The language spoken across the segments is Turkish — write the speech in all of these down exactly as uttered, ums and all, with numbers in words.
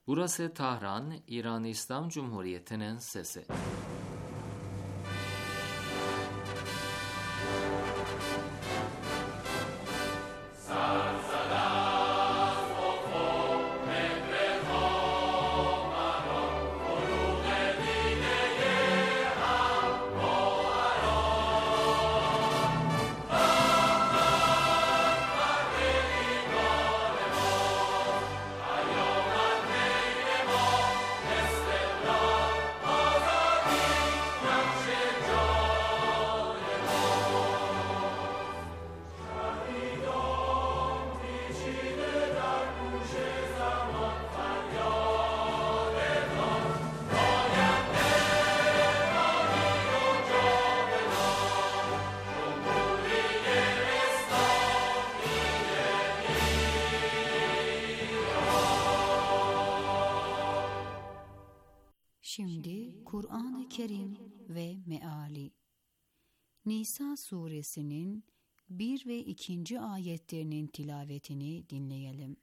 Burası Tahran, İran İslam Cumhuriyeti'nin sesi. Şimdi Kur'an-ı Kerim ve Meali. Nisa suresinin bir ve ikinci ayetlerinin tilavetini dinleyelim.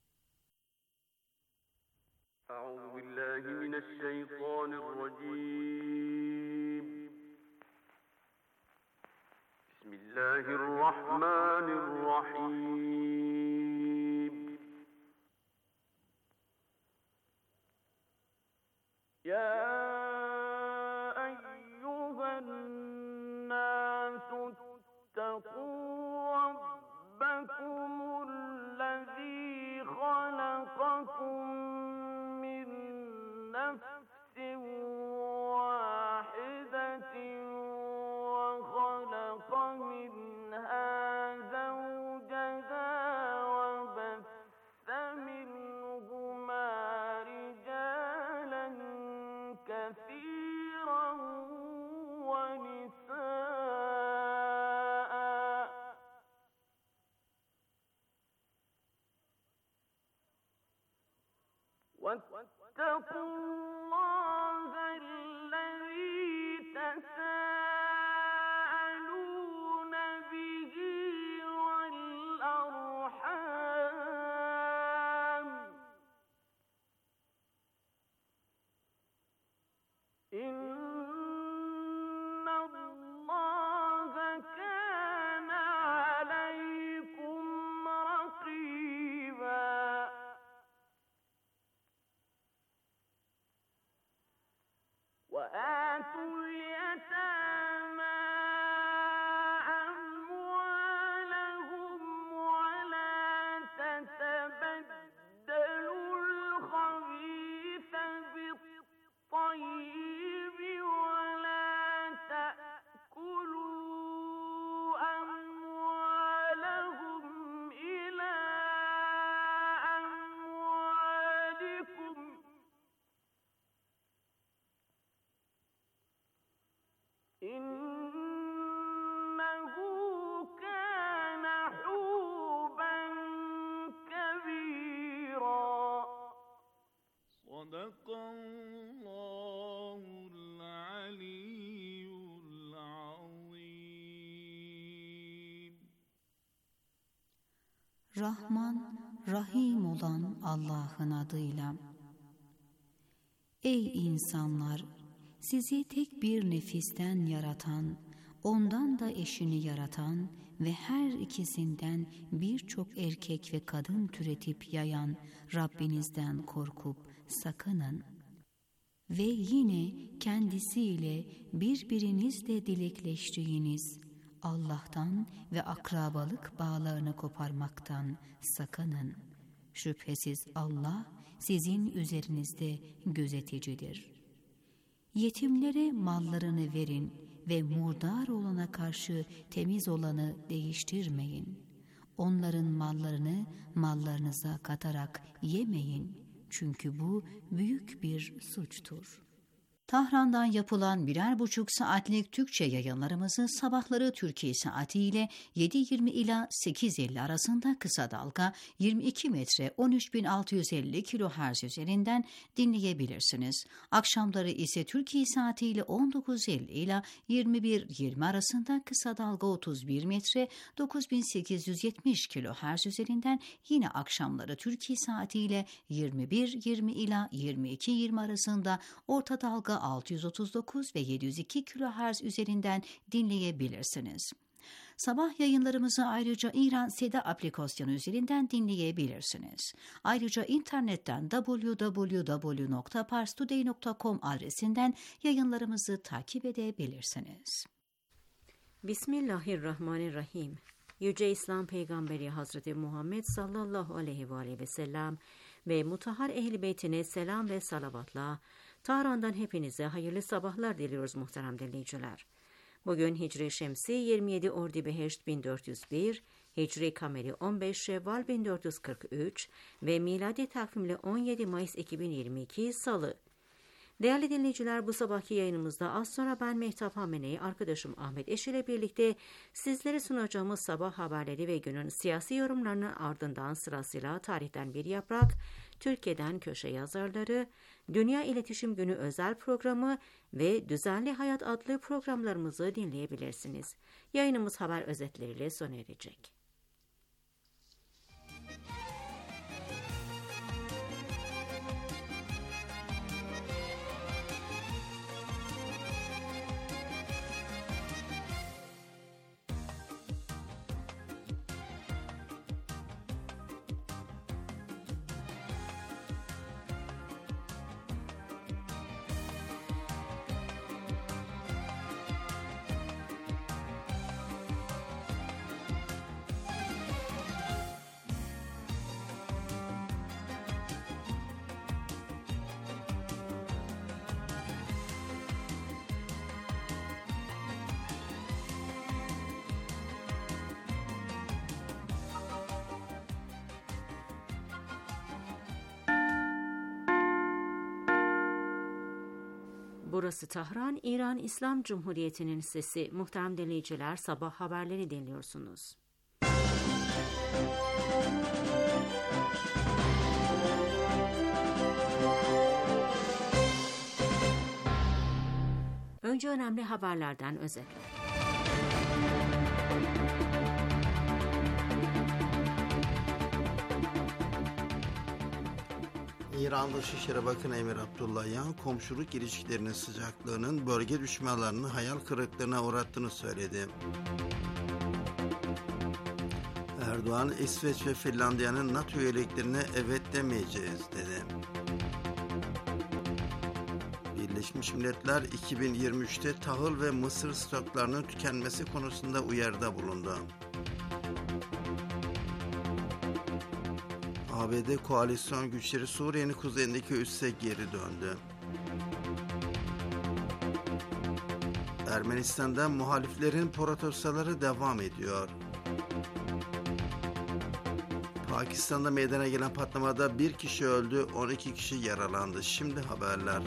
Euzubillahimineşşeytanirracim. Bismillahirrahmanirrahim. Ya eyyühennâsü ittekû rabbekumullezî halakakum min nefsin vâhidetin ve halaka minhâ zawceha ve besse minhumâ ricâlen kethîran ve nisâ'an واتقوا الله الذي تساءلون به والأرحام إن الله كان عليكم رقيبا وآتوا اليتامى أموالهم ولا تتبدلوا الخبيث بالطيب ولا تأكلوا أموالهم إلى أموالكم إنه كان حوبا كبيرا صدق الله العلي العظيم. Rahman, Rahim olan Allah'ın adıyla. Ey insanlar! Sizi tek bir nefisten yaratan, ondan da eşini yaratan ve her ikisinden birçok erkek ve kadın türetip yayan Rabbinizden korkup sakının. Ve yine kendisiyle birbirinizle dilekleştiğiniz Allah'tan ve akrabalık bağlarını koparmaktan sakının. Şüphesiz Allah sizin üzerinizde gözeticidir. Yetimlere mallarını verin ve murdar olana karşı temiz olanı değiştirmeyin. Onların mallarını mallarınıza katarak yemeyin. Çünkü bu büyük bir suçtur. Tahran'dan yapılan birer buçuk saatlik Türkçe yayınlarımızı sabahları Türkiye saati ile yedi yirmi ila sekiz elli arasında kısa dalga yirmi iki metre on üç bin altı yüz elli kilohertz üzerinden dinleyebilirsiniz. Akşamları ise Türkiye saati ile on dokuz elli ila yirmi bir yirmi arasında kısa dalga otuz bir metre dokuz bin sekiz yüz yetmiş kilohertz üzerinden yine akşamları Türkiye saati ile yirmi bir yirmi ila yirmi iki yirmi arasında orta dalga altı yüz otuz dokuz ve yedi yüz iki kilohertz üzerinden dinleyebilirsiniz. Sabah yayınlarımızı ayrıca İran Seda aplikasyonu üzerinden dinleyebilirsiniz. Ayrıca internetten double-u double-u double-u nokta pars today nokta com adresinden yayınlarımızı takip edebilirsiniz. Bismillahirrahmanirrahim. Yüce İslam Peygamberi Hazreti Muhammed sallallahu aleyhi ve aleyhi ve sellem ve mutahhar ehl-i beytine selam ve salavatla Tahran'dan hepinize hayırlı sabahlar diliyoruz muhterem dinleyiciler. Bugün Hicri Şemsi yirmi yedi Ordibeheşt bin dört yüz bir, Hicri Kameri on beş Şevval bin dört yüz kırk üç ve miladi takvimle on yedi Mayıs iki bin yirmi iki Salı. Değerli dinleyiciler, bu sabahki yayınımızda az sonra ben Mehtap Hamene'yi, arkadaşım Ahmet Eş ile birlikte sizlere sunacağımız sabah haberleri ve günün siyasi yorumlarının ardından sırasıyla tarihten bir yaprak, Türkiye'den köşe yazarları, Dünya İletişim Günü özel programı ve Düzenli Hayat adlı programlarımızı dinleyebilirsiniz. Yayınımız haber özetleriyle sona erecek. Burası Tahran, İran İslam Cumhuriyeti'nin sesi. Muhterem dinleyiciler, sabah haberleri dinliyorsunuz. Önce önemli haberlerden özetler. İran Dışişleri Bakanı Emir Abdullahian, komşuluk ilişkilerinin sıcaklığının bölge düşmanlarını hayal kırıklığına uğrattığını söyledi. Erdoğan, İsveç ve Finlandiya'nın NATO üyeliklerine evet demeyeceğiz dedi. Birleşmiş Milletler iki bin yirmi üçte tahıl ve mısır stoklarının tükenmesi konusunda uyarıda bulundu. A B D koalisyon güçleri Suriye'nin kuzeyindeki üsse geri döndü. Ermenistan'da muhaliflerin protestoları devam ediyor. Pakistan'da meydana gelen patlamada bir kişi öldü, on iki kişi yaralandı. Şimdi haberler.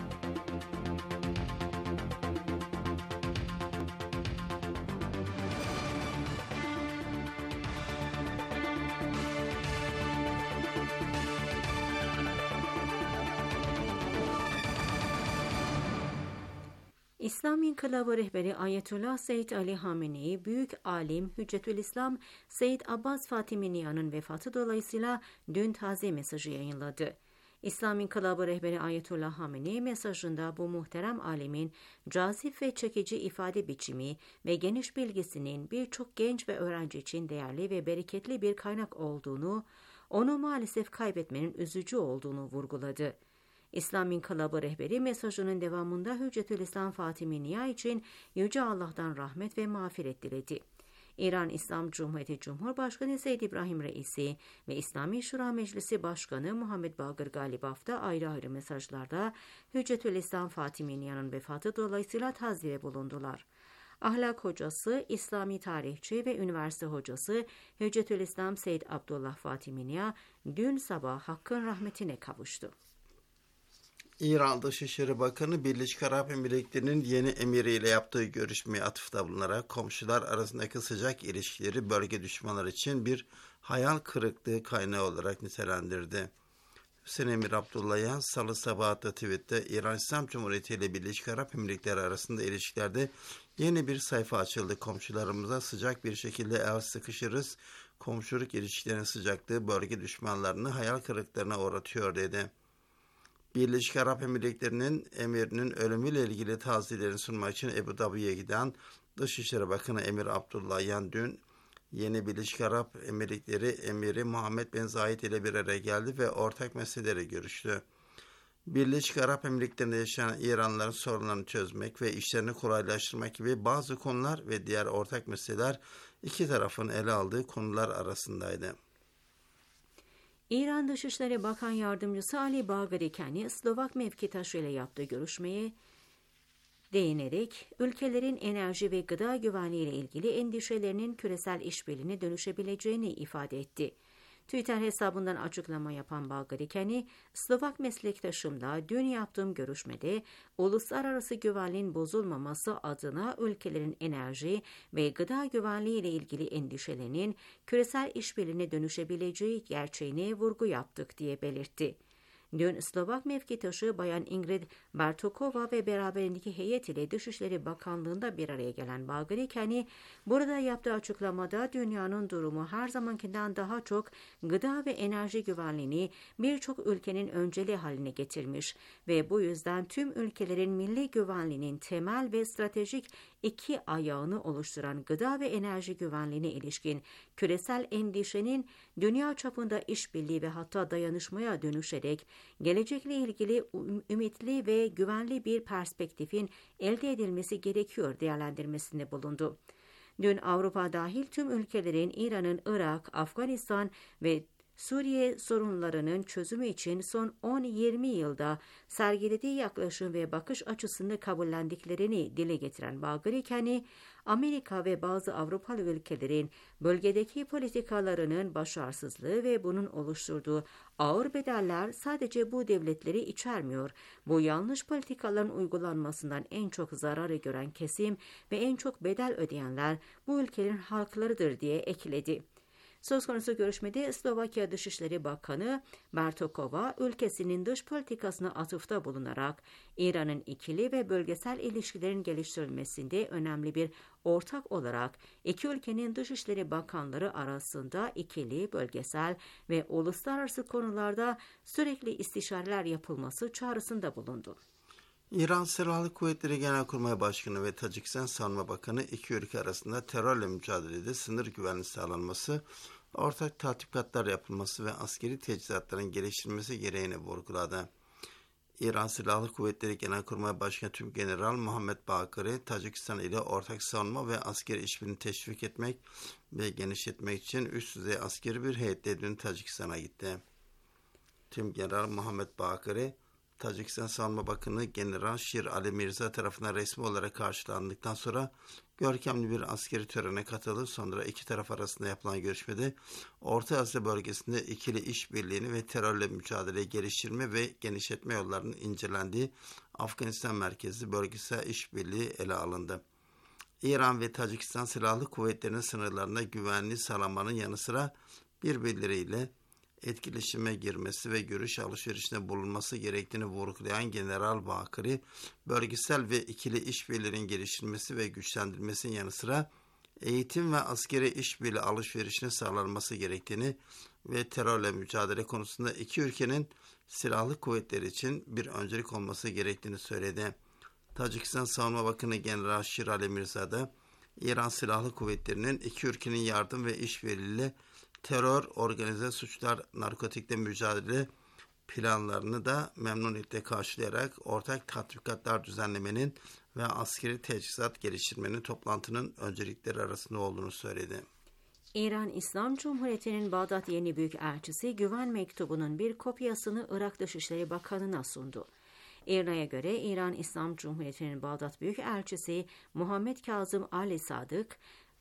İslam İnkılabı rehberi Ayetullah Seyyid Ali Hamenei, büyük alim Hüccetülislam Seyyid Abbas Fatiminia'nın vefatı dolayısıyla dün taziye mesajı yayınladı. İslam İnkılabı rehberi Ayetullah Hamenei mesajında bu muhterem alimin cazip ve çekici ifade biçimi ve geniş bilgisinin birçok genç ve öğrenci için değerli ve bereketli bir kaynak olduğunu, onu maalesef kaybetmenin üzücü olduğunu vurguladı. İslam İnkılabı rehberi mesajının devamında Hüccetülislam Fatiminia için Yüce Allah'tan rahmet ve mağfiret diledi. İran İslam Cumhuriyeti Cumhurbaşkanı Seyyid İbrahim Reisi ve İslami Şura Meclisi Başkanı Muhammed Bagır Galibaf da ayrı ayrı mesajlarda Hüccetülislam Fatiminia'nın vefatı dolayısıyla taziyede bulundular. Ahlak hocası, İslami tarihçi ve üniversite hocası Hüccetülislam Seyyid Abdullah Fatiminia dün sabah Hakk'ın rahmetine kavuştu. İran Dışişleri Bakanı Birleşik Arap Emirlikleri'nin yeni emiriyle yaptığı görüşmeye atıfta bulunarak komşular arasındaki sıcak ilişkileri bölge düşmanları için bir hayal kırıklığı kaynağı olarak nitelendirdi. Hüseyin Emir Abdullahian salı sabahı attığı tweette İran İslam Cumhuriyeti ile Birleşik Arap Emirlikleri arasında ilişkilerde yeni bir sayfa açıldı. Komşularımıza sıcak bir şekilde el sıkışırız. Komşuluk ilişkilerinin sıcaklığı bölge düşmanlarını hayal kırıklarına uğratıyor dedi. Birleşik Arap Emirlikleri'nin emirinin ölümüyle ilgili taziyelerini sunmak için Ebu Dabi'ye giden Dışişleri Bakanı Emir Abdullahian dün yeni Birleşik Arap Emirlikleri Emiri Muhammed bin Zayed ile bir araya geldi ve ortak meseleleri görüştü. Birleşik Arap Emirlikleri'nde yaşayan İranlıların sorunlarını çözmek ve işlerini kolaylaştırmak gibi bazı konular ve diğer ortak meseleler iki tarafın ele aldığı konular arasındaydı. İran Dışişleri Bakan Yardımcısı Ali Bagherikani, Slovak mevkitaşı ile yaptığı görüşmeye değinerek ülkelerin enerji ve gıda güvenliği ile ilgili endişelerinin küresel işbirliğine dönüşebileceğini ifade etti. Twitter hesabından açıklama yapan Bagherikani, Slovak meslektaşımla dün yaptığım görüşmede uluslararası güvenliğin bozulmaması adına ülkelerin enerji ve gıda güvenliği ile ilgili endişelerinin küresel işbirliğine dönüşebileceği gerçeğine vurgu yaptık diye belirtti. Dün Slovak mevkitaşı Bayan Ingrid Bartokova ve beraberindeki heyet ile Dışişleri Bakanlığı'nda bir araya gelen Bagherikani, burada yaptığı açıklamada dünyanın durumu her zamankinden daha çok gıda ve enerji güvenliğini birçok ülkenin önceliği haline getirmiş ve bu yüzden tüm ülkelerin milli güvenliğinin temel ve stratejik iki ayağını oluşturan gıda ve enerji güvenliğine ilişkin küresel endişenin dünya çapında işbirliği ve hatta dayanışmaya dönüşerek gelecekle ilgili ümitli ve güvenli bir perspektifin elde edilmesi gerekiyor değerlendirmesinde bulundu. Dün Avrupa dahil tüm ülkelerin İran'ın Irak, Afganistan ve Suriye sorunlarının çözümü için son on yirmi yılda sergilediği yaklaşım ve bakış açısını kabullendiklerini dile getiren Bagherikani, Amerika ve bazı Avrupalı ülkelerin bölgedeki politikalarının başarısızlığı ve bunun oluşturduğu ağır bedeller sadece bu devletleri içermiyor. Bu yanlış politikaların uygulanmasından en çok zararı gören kesim ve en çok bedel ödeyenler bu ülkelerin halklarıdır diye ekledi. Söz konusu görüşmede Slovakya Dışişleri Bakanı Bartokova, ülkesinin dış politikasına atıfta bulunarak İran'ın ikili ve bölgesel ilişkilerin geliştirilmesinde önemli bir ortak olarak iki ülkenin Dışişleri Bakanları arasında ikili, bölgesel ve uluslararası konularda sürekli istişareler yapılması çağrısında bulundu. İran Silahlı Kuvvetleri Genelkurmay Başkanı ve Tacikistan Savunma Bakanı iki ülke arasında terörle mücadelede sınır güvenliği sağlanması, ortak tatbikatlar yapılması ve askeri teçhizatların geliştirilmesi gereğini vurguladı. İran Silahlı Kuvvetleri Genelkurmay Başkanı Tümgeneral Muhammed Bakırı, Tacikistan ile ortak savunma ve askeri işbirliğini teşvik etmek ve genişletmek için üst düzey askeri bir heyetle dün Tacikistan'a gitti. Tümgeneral Muhammed Bakırı, Tacikistan Savunma Bakanı General Şir Ali Mirza tarafından resmi olarak karşılandıktan sonra görkemli bir askeri törene katıldı. Sonra iki taraf arasında yapılan görüşmede Orta Asya bölgesinde ikili işbirliğini ve terörle mücadeleyi geliştirme ve genişletme yollarının incelendiği Afganistan merkezli bölgesel işbirliği ele alındı. İran ve Tacikistan Silahlı Kuvvetleri'nin sınırlarında güvenliği sağlamanın yanı sıra birbirleriyle etkileşime girmesi ve görüş alışverişinde bulunması gerektiğini vurgulayan General Bakırı, bölgesel ve ikili işbirliğinin geliştirilmesi ve güçlendirilmesinin yanı sıra eğitim ve askeri işbirliği alışverişinin sağlanması gerektiğini ve terörle mücadele konusunda iki ülkenin silahlı kuvvetleri için bir öncelik olması gerektiğini söyledi. Tacikistan Savunma Bakanı General Şir Ali Mirza da İran Silahlı Kuvvetleri'nin iki ülkenin yardım ve işbirliğiyle terör, organize suçlar, narkotikle mücadele planlarını da memnuniyetle karşılayarak ortak tatbikatlar düzenlemenin ve askeri teçhizat geliştirmenin toplantının öncelikleri arasında olduğunu söyledi. İran İslam Cumhuriyeti'nin Bağdat Yeni Büyükelçisi güven mektubunun bir kopyasını Irak Dışişleri Bakanı'na sundu. İRNA'ya göre İran İslam Cumhuriyeti'nin Bağdat Büyükelçisi Muhammed Kazım Ali Sadık,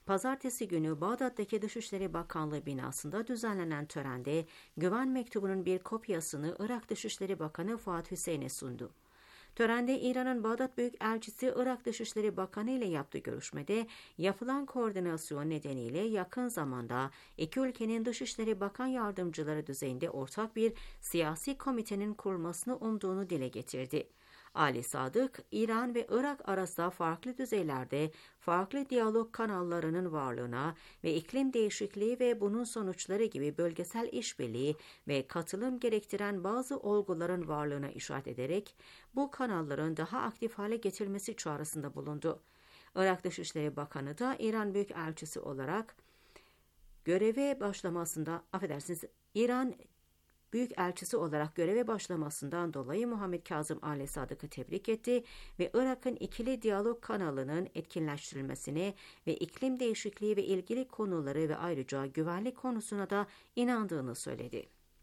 Pazartesi günü Bağdat'taki Dışişleri Bakanlığı binasında düzenlenen törende güven mektubunun bir kopyasını Irak Dışişleri Bakanı Fuat Hüseyin'e sundu. Törende İran'ın Bağdat Büyükelçisi Irak Dışişleri Bakanı ile yaptığı görüşmede yapılan koordinasyon nedeniyle yakın zamanda iki ülkenin Dışişleri Bakan Yardımcıları düzeyinde ortak bir siyasi komitenin kurulmasını umduğunu dile getirdi. Ali Sadık, İran ve Irak arasında farklı düzeylerde farklı diyalog kanallarının varlığına ve iklim değişikliği ve bunun sonuçları gibi bölgesel işbirliği ve katılım gerektiren bazı olguların varlığına işaret ederek bu kanalların daha aktif hale getirilmesi çağrısında bulundu. Irak Dışişleri Bakanı da İran Büyükelçisi olarak göreve başlamasında, affedersiniz, İran Büyükelçisi olarak göreve başlamasından dolayı Muhammed Kazım Ali Sadık'ı tebrik etti ve Irak'ın ikili diyalog kanalının etkinleştirilmesine ve iklim değişikliği ve ilgili konuları ve ayrıca güvenlik konusuna da inandığını söyledi.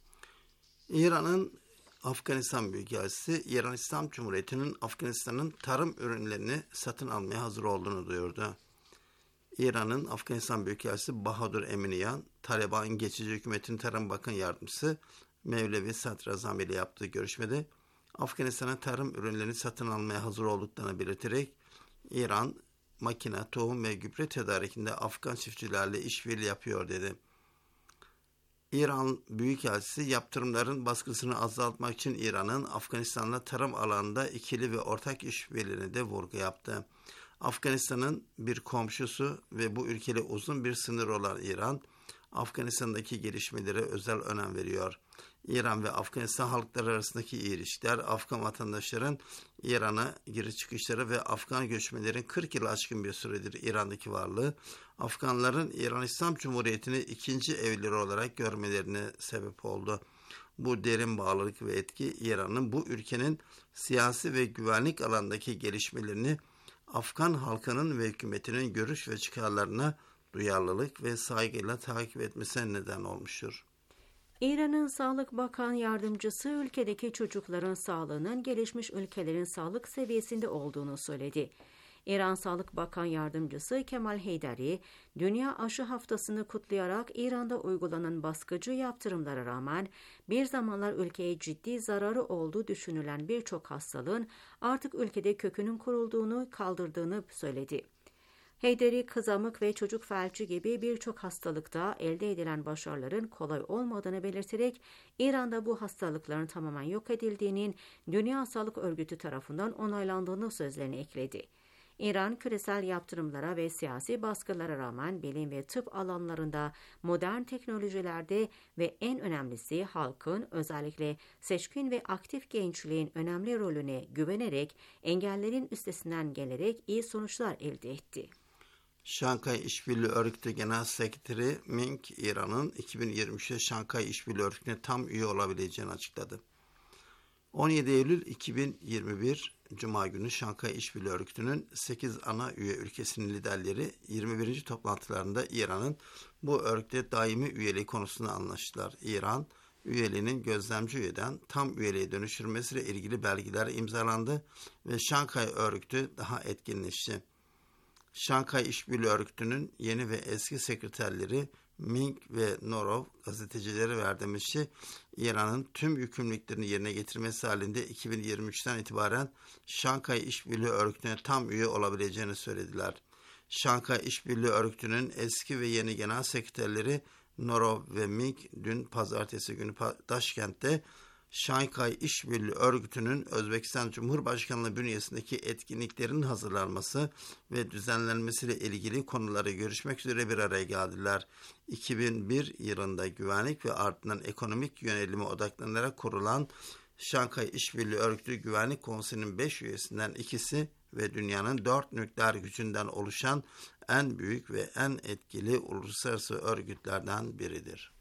İran'ın Afganistan Büyükelçisi, İran İslam Cumhuriyeti'nin Afganistan'ın tarım ürünlerini satın almaya hazır olduğunu duyurdu. İran'ın Afganistan Büyükelçisi Bahadur Eminiyan, Taliban geçici hükümetin Tarım Bakan Yardımcısı Mevlevi Sadrazam ile yaptığı görüşmede Afganistan'a tarım ürünlerini satın almaya hazır olduklarını belirterek İran, makine, tohum ve gübre tedarikinde Afgan çiftçilerle işbirliği yapıyor dedi. İran Büyükelçisi yaptırımların baskısını azaltmak için İran'ın Afganistan'la tarım alanında ikili ve ortak işbirliğine de vurgu yaptı. Afganistan'ın bir komşusu ve bu ülkeyle uzun bir sınır olan İran, Afganistan'daki gelişmelere özel önem veriyor. İran ve Afganistan halkları arasındaki ilişkiler, Afgan vatandaşların İran'a giriş çıkışları ve Afgan göçmenlerin kırk yılı aşkın bir süredir İran'daki varlığı, Afganların İran İslam Cumhuriyeti'ni ikinci evleri olarak görmelerine sebep oldu. Bu derin bağlılık ve etki İran'ın bu ülkenin siyasi ve güvenlik alandaki gelişmelerini Afgan halkının ve hükümetinin görüş ve çıkarlarına duyarlılık ve saygıyla takip etmesine neden olmuştur. İran'ın Sağlık Bakan Yardımcısı ülkedeki çocukların sağlığının gelişmiş ülkelerin sağlık seviyesinde olduğunu söyledi. İran Sağlık Bakan Yardımcısı Kemal Heydari, Dünya Aşı Haftası'nı kutlayarak İran'da uygulanan baskıcı yaptırımlara rağmen bir zamanlar ülkeye ciddi zararı olduğu düşünülen birçok hastalığın artık ülkede kökünün kurulduğunu, kaldırdığını söyledi. Heydari, kızamık ve çocuk felci gibi birçok hastalıkta elde edilen başarıların kolay olmadığını belirterek İran'da bu hastalıkların tamamen yok edildiğinin Dünya Sağlık Örgütü tarafından onaylandığını sözlerine ekledi. İran, küresel yaptırımlara ve siyasi baskılara rağmen bilim ve tıp alanlarında modern teknolojilerde ve en önemlisi halkın, özellikle seçkin ve aktif gençliğin önemli rolüne güvenerek engellerin üstesinden gelerek iyi sonuçlar elde etti. Şanghay İşbirliği Örgütü Genel Sekreteri Ming, İran'ın iki bin yirmi üçte Şanghay İşbirliği Örgütü'ne tam üye olabileceğini açıkladı. on yedi Eylül iki bin yirmi bir Cuma günü Şanghay İşbirliği Örgütü'nün sekiz ana üye ülkesinin liderleri yirmi birinci toplantılarında İran'ın bu örgüte daimi üyeliği konusunda anlaştılar. İran, üyeliğinin gözlemci üyeden tam üyeliğe dönüştürmesiyle ilgili belgeler imzalandı ve Şanghay Örgütü daha etkinleşti. Şanghay İşbirliği Örgütü'nün yeni ve eski sekreterleri Ming ve Norov gazetecilere verdiğimizce İran'ın tüm yükümlülüklerini yerine getirmesi halinde iki bin yirmi üçten itibaren Şanghay İşbirliği Örgütü'ne tam üye olabileceğini söylediler. Şanghay İşbirliği Örgütü'nün eski ve yeni genel sekreterleri Norov ve Ming dün pazartesi günü Taşkent'te Şanghay İşbirliği Örgütü'nün Özbekistan Cumhurbaşkanlığı bünyesindeki etkinliklerin hazırlanması ve düzenlenmesiyle ilgili konuları görüşmek üzere bir araya geldiler. iki bin bir yılında güvenlik ve ardından ekonomik yönelime odaklanarak kurulan Şanghay İşbirliği Örgütü Güvenlik Konseyi'nin beş üyesinden ikisi ve dünyanın dört nükleer gücünden oluşan en büyük ve en etkili uluslararası örgütlerden biridir.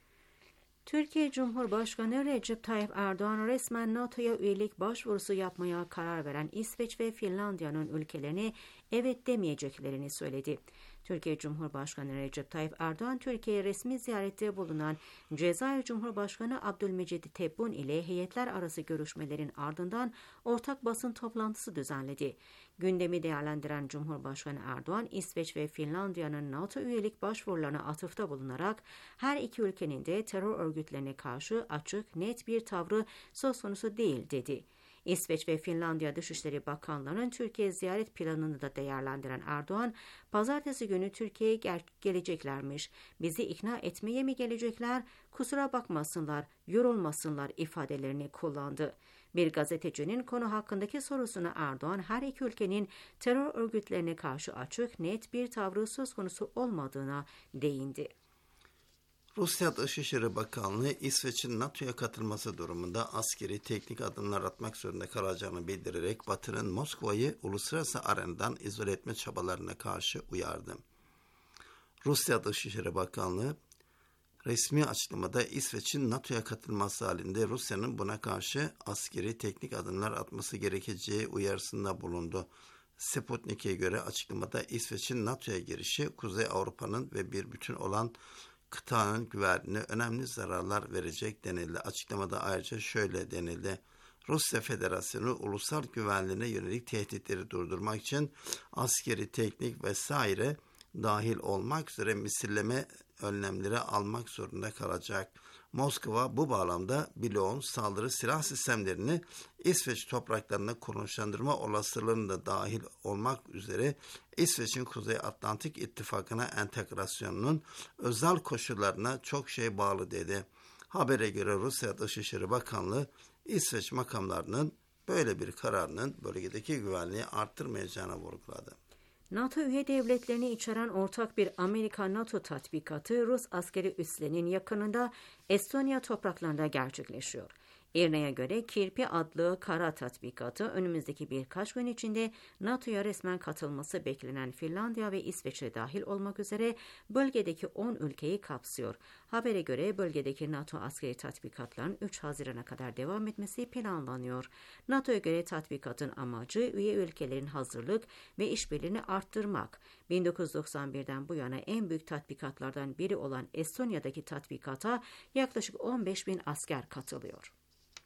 Türkiye Cumhurbaşkanı Recep Tayyip Erdoğan resmen NATO'ya üyelik başvurusu yapmaya karar veren İsveç ve Finlandiya'nın ülkelerine evet demeyeceklerini söyledi. Türkiye Cumhurbaşkanı Recep Tayyip Erdoğan, Türkiye'ye resmi ziyarette bulunan Cezayir Cumhurbaşkanı Abdülmecid Tebboun ile heyetler arası görüşmelerin ardından ortak basın toplantısı düzenledi. Gündemi değerlendiren Cumhurbaşkanı Erdoğan, İsveç ve Finlandiya'nın NATO üyelik başvurularına atıfta bulunarak her iki ülkenin de terör örgütlerine karşı açık, net bir tavrı söz konusu değil dedi. İsveç ve Finlandiya Dışişleri Bakanlarının Türkiye ziyaret planını da değerlendiren Erdoğan, pazartesi günü Türkiye'ye gel- geleceklermiş. Bizi ikna etmeye mi gelecekler? Kusura bakmasınlar, yorulmasınlar ifadelerini kullandı. Bir gazetecinin konu hakkındaki sorusuna Erdoğan, her iki ülkenin terör örgütlerine karşı açık, net bir tavrı söz konusu olmadığına değindi. Rusya Dışişleri Bakanlığı, İsveç'in NATO'ya katılması durumunda askeri teknik adımlar atmak zorunda kalacağını bildirerek Batı'nın Moskova'yı uluslararası arenadan izole etme çabalarına karşı uyardı. Rusya Dışişleri Bakanlığı, resmi açıklamada İsveç'in NATO'ya katılması halinde Rusya'nın buna karşı askeri teknik adımlar atması gerekeceği uyarısında bulundu. Sputnik'e göre açıklamada İsveç'in NATO'ya girişi, Kuzey Avrupa'nın ve bir bütün olan kıtanın güvenliğine önemli zararlar verecek denildi. Açıklamada ayrıca şöyle denildi: Rusya Federasyonu ulusal güvenliğine yönelik tehditleri durdurmak için askeri, teknik vesaire dahil olmak üzere misilleme önlemleri almak zorunda kalacak. Moskova bu bağlamda bloğun saldırı silah sistemlerini İsveç topraklarına konuşlandırma olasılığını da dahil olmak üzere İsveç'in Kuzey Atlantik İttifakı'na entegrasyonunun özel koşullarına çok şey bağlı dedi. Habere göre Rusya Dışişleri Bakanlığı, İsveç makamlarının böyle bir kararının bölgedeki güvenliği arttırmayacağını vurguladı. NATO üye devletlerini içeren ortak bir Amerika-NATO tatbikatı Rus askeri üslerinin yakınında Estonya topraklarında gerçekleşiyor. I R NA'ya göre Kirpi adlı kara tatbikatı önümüzdeki birkaç gün içinde NATO'ya resmen katılması beklenen Finlandiya ve İsveç'e dahil olmak üzere bölgedeki on ülkeyi kapsıyor. Habere göre bölgedeki NATO askeri tatbikatların üç Haziran'a kadar devam etmesi planlanıyor. NATO'ya göre tatbikatın amacı üye ülkelerin hazırlık ve işbirliğini arttırmak. bin dokuz yüz doksan birden bu yana en büyük tatbikatlardan biri olan Estonya'daki tatbikata yaklaşık on beş bin asker katılıyor.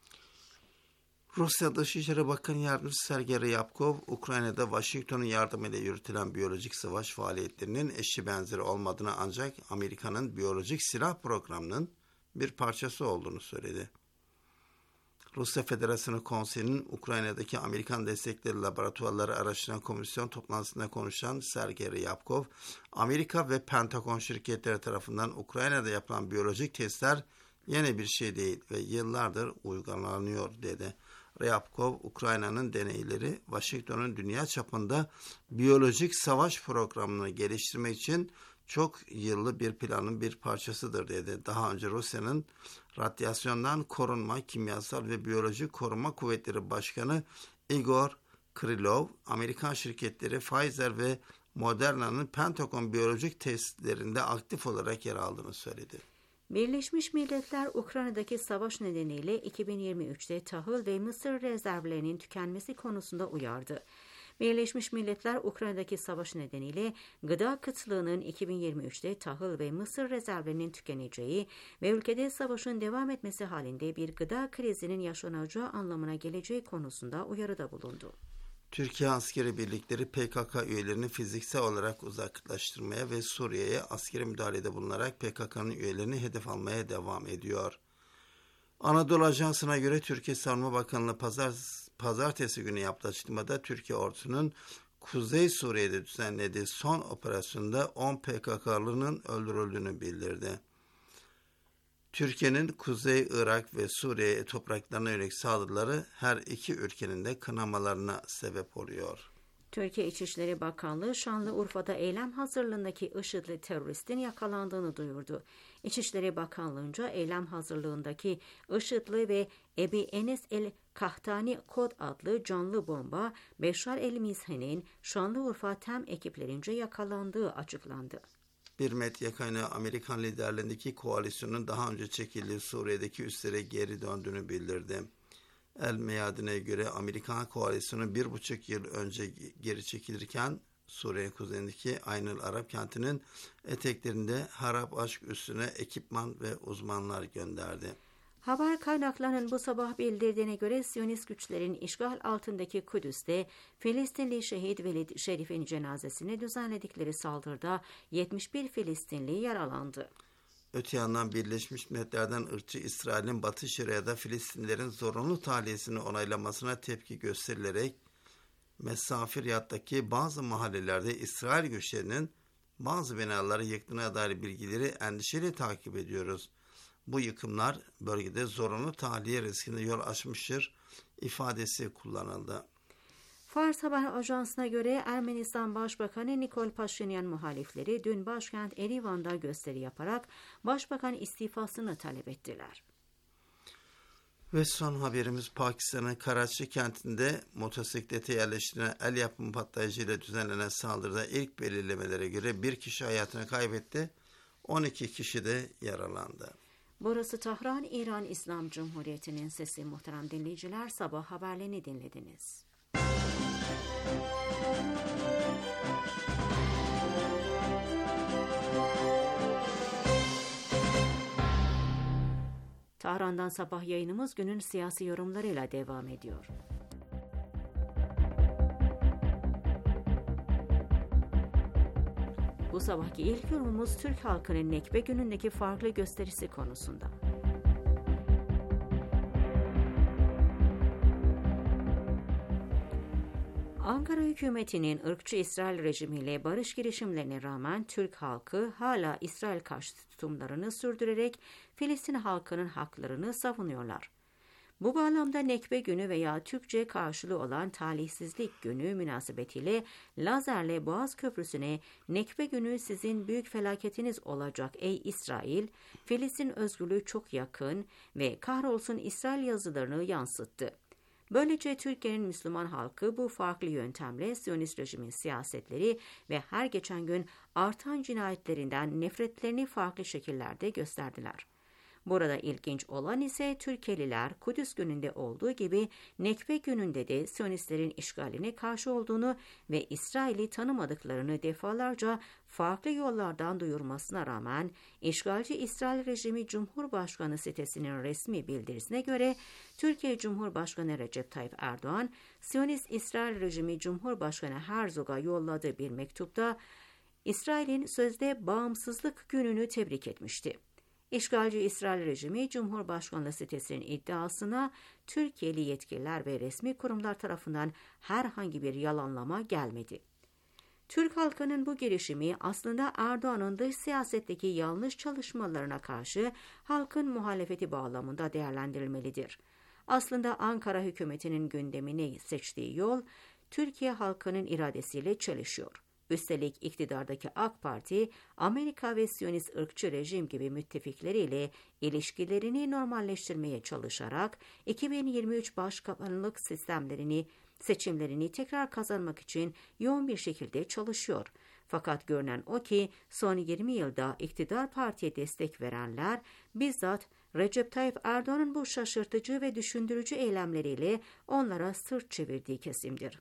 Rusya Dışişleri Bakanı Yardımcısı Sergey Ryabkov, Ukrayna'da Washington'un yardımıyla yürütülen biyolojik savaş faaliyetlerinin eşi benzeri olmadığını ancak Amerika'nın biyolojik silah programının bir parçası olduğunu söyledi. Rusya Federasyonu Konseyi'nin Ukrayna'daki Amerikan destekleri laboratuvarları araştıran komisyon toplantısında konuşan Sergey Ryabkov, Amerika ve Pentagon şirketleri tarafından Ukrayna'da yapılan biyolojik testler yeni bir şey değil ve yıllardır uygulanıyor dedi. Ryabkov, Ukrayna'nın deneyleri Washington'un dünya çapında biyolojik savaş programını geliştirmek için çok yıllı bir planın bir parçasıdır dedi. Daha önce Rusya'nın Radyasyondan Korunma, Kimyasal ve Biyolojik Koruma Kuvvetleri Başkanı Igor Krylov, Amerikan şirketleri Pfizer ve Moderna'nın Pentagon biyolojik testlerinde aktif olarak yer aldığını söyledi. Birleşmiş Milletler, Ukrayna'daki savaş nedeniyle iki bin yirmi üçte tahıl ve mısır rezervlerinin tükenmesi konusunda uyardı. Birleşmiş Milletler, Ukrayna'daki savaş nedeniyle gıda kıtlığının iki bin yirmi üçte tahıl ve mısır rezervlerinin tükeneceği ve ülkede savaşın devam etmesi halinde bir gıda krizinin yaşanacağı anlamına geleceği konusunda uyarıda bulundu. Türkiye askeri birlikleri P K K üyelerini fiziksel olarak uzaklaştırmaya ve Suriye'ye askeri müdahalede bulunarak P K K'nın üyelerini hedef almaya devam ediyor. Anadolu Ajansı'na göre Türkiye Savunma Bakanlığı pazar, pazartesi günü yaptığı açıklamada Türkiye ordusunun Kuzey Suriye'de düzenlediği son operasyonda on P K K'lının öldürüldüğünü bildirdi. Türkiye'nin Kuzey Irak ve Suriye topraklarına yönelik saldırıları her iki ülkenin de kınamalarına sebep oluyor. Türkiye İçişleri Bakanlığı, Şanlıurfa'da eylem hazırlığındaki IŞİD'li teröristin yakalandığını duyurdu. İçişleri Bakanlığı'nca eylem hazırlığındaki IŞİD'li ve Ebi Enes el-Kahtani Kod adlı canlı bomba, Beşar el-Mizhen'in Şanlıurfa TEM ekiplerince yakalandığı açıklandı. Bir medya kaynağı Amerikan liderliğindeki koalisyonun daha önce çekildiği Suriye'deki üslere geri döndüğünü bildirdi. El Meyadin'e göre Amerikan koalisyonu bir buçuk yıl önce geri çekilirken Suriye kuzeyindeki Aynül Arap kentinin eteklerinde harap aşk üstüne ekipman ve uzmanlar gönderdi. Haber kaynaklarının bu sabah bildirdiğine göre Siyonist güçlerin işgal altındaki Kudüs'te Filistinli şehit Velid Şerif'in cenazesine düzenledikleri saldırıda yetmiş bir Filistinli yaralandı. Öte yandan Birleşmiş Milletler'den ırkçı İsrail'in Batı Şeria'da Filistinlilerin zorunlu tahliyesini onaylamasına tepki gösterilerek Mesafiriyat'taki bazı mahallelerde İsrail güçlerinin bazı binaları yıktığına dair bilgileri endişeyle takip ediyoruz. Bu yıkımlar bölgede zorunlu tahliye riskine yol açmıştır ifadesi kullanıldı. Fars Haber Ajansı'na göre Ermenistan Başbakanı Nikol Paşinyan muhalifleri dün başkent Erivan'da gösteri yaparak Başbakan istifasını talep ettiler. Ve son haberimiz Pakistan'ın Karachi kentinde motosiklete yerleştirilen el yapımı patlayıcıyla düzenlenen saldırıda ilk belirlemelere göre bir kişi hayatını kaybetti, on iki kişi de yaralandı. Burası Tahran, İran İslam Cumhuriyeti'nin sesi. Muhterem dinleyiciler, sabah haberlerini dinlediniz. Tahran'dan sabah yayınımız günün siyasi yorumlarıyla devam ediyor. Bu sabahki ilk yorumumuz Türk halkının Nekbe günündeki farklı gösterisi konusunda. Ankara hükümetinin ırkçı İsrail rejimiyle barış girişimlerine rağmen Türk halkı hala İsrail karşıtı tutumlarını sürdürerek Filistin halkının haklarını savunuyorlar. Bu bağlamda Nekbe günü veya Türkçe karşılığı olan talihsizlik günü münasebetiyle Lazer'le Boğaz Köprüsü'ne Nekbe günü sizin büyük felaketiniz olacak ey İsrail, Filistin özgürlüğü çok yakın ve kahrolsun İsrail yazılarını yansıttı. Böylece Türkiye'nin Müslüman halkı bu farklı yöntemle Siyonist rejimin siyasetleri ve her geçen gün artan cinayetlerinden nefretlerini farklı şekillerde gösterdiler. Burada ilginç olan ise Türkeliler Kudüs gününde olduğu gibi Nekbe gününde de Siyonistlerin işgaline karşı olduğunu ve İsrail'i tanımadıklarını defalarca farklı yollardan duyurmasına rağmen işgalci İsrail rejimi Cumhurbaşkanı sitesinin resmi bildirisine göre Türkiye Cumhurbaşkanı Recep Tayyip Erdoğan, Siyonist İsrail rejimi Cumhurbaşkanı Herzog'a yolladığı bir mektupta İsrail'in sözde bağımsızlık gününü tebrik etmişti. İşgalci İsrail rejimi Cumhurbaşkanlığı sitesinin iddiasına Türkiye'li yetkililer ve resmi kurumlar tarafından herhangi bir yalanlama gelmedi. Türk halkının bu girişimi aslında Erdoğan'ın dış siyasetteki yanlış çalışmalarına karşı halkın muhalefeti bağlamında değerlendirilmelidir. Aslında Ankara hükümetinin gündemini seçtiği yol Türkiye halkının iradesiyle çelişiyor. Üstelik iktidardaki AK Parti, Amerika ve Siyonist ırkçı rejim gibi müttefikleriyle ilişkilerini normalleştirmeye çalışarak iki bin yirmi üç başkanlık sistemlerini, seçimlerini tekrar kazanmak için yoğun bir şekilde çalışıyor. Fakat görünen o ki son yirmi yılda iktidar partiye destek verenler bizzat Recep Tayyip Erdoğan'ın bu şaşırtıcı ve düşündürücü eylemleriyle onlara sırt çevirdiği kesimdir.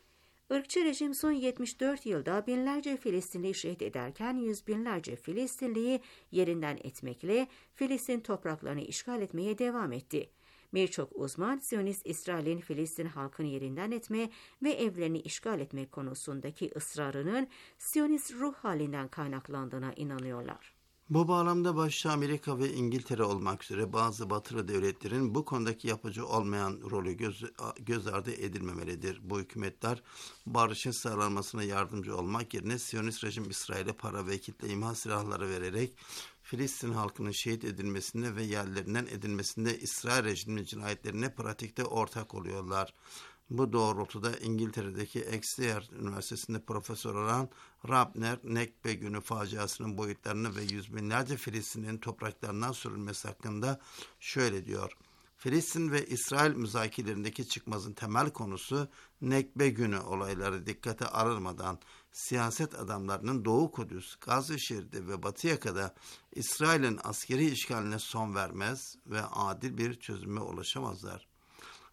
Irkçı rejim son yetmiş dört yılda binlerce Filistinliyi şehit ederken yüz binlerce Filistinliyi yerinden etmekle Filistin topraklarını işgal etmeye devam etti. Birçok uzman Siyonist İsrail'in Filistin halkını yerinden etme ve evlerini işgal etme konusundaki ısrarının Siyonist ruh halinden kaynaklandığına inanıyorlar. Bu bağlamda başta Amerika ve İngiltere olmak üzere bazı batılı devletlerin bu konudaki yapıcı olmayan rolü göz, göz ardı edilmemelidir. Bu hükümetler barışın sağlanmasına yardımcı olmak yerine Siyonist rejim İsrail'e para ve kitle imha silahları vererek Filistin halkının şehit edilmesinde ve yerlerinden edilmesinde İsrail rejiminin cinayetlerine pratikte ortak oluyorlar. Bu doğrultuda İngiltere'deki Exeter Üniversitesi'nde profesör olan Rabner, Nekbe günü faciasının boyutlarını ve yüz binlerce Filistin'in topraklarından sürülmesi hakkında şöyle diyor. Filistin ve İsrail müzakerelerindeki çıkmazın temel konusu Nekbe günü olayları dikkate alınmadan siyaset adamlarının Doğu Kudüs, Gazze şeridi ve Batı yakada İsrail'in askeri işgaline son vermez ve adil bir çözüme ulaşamazlar.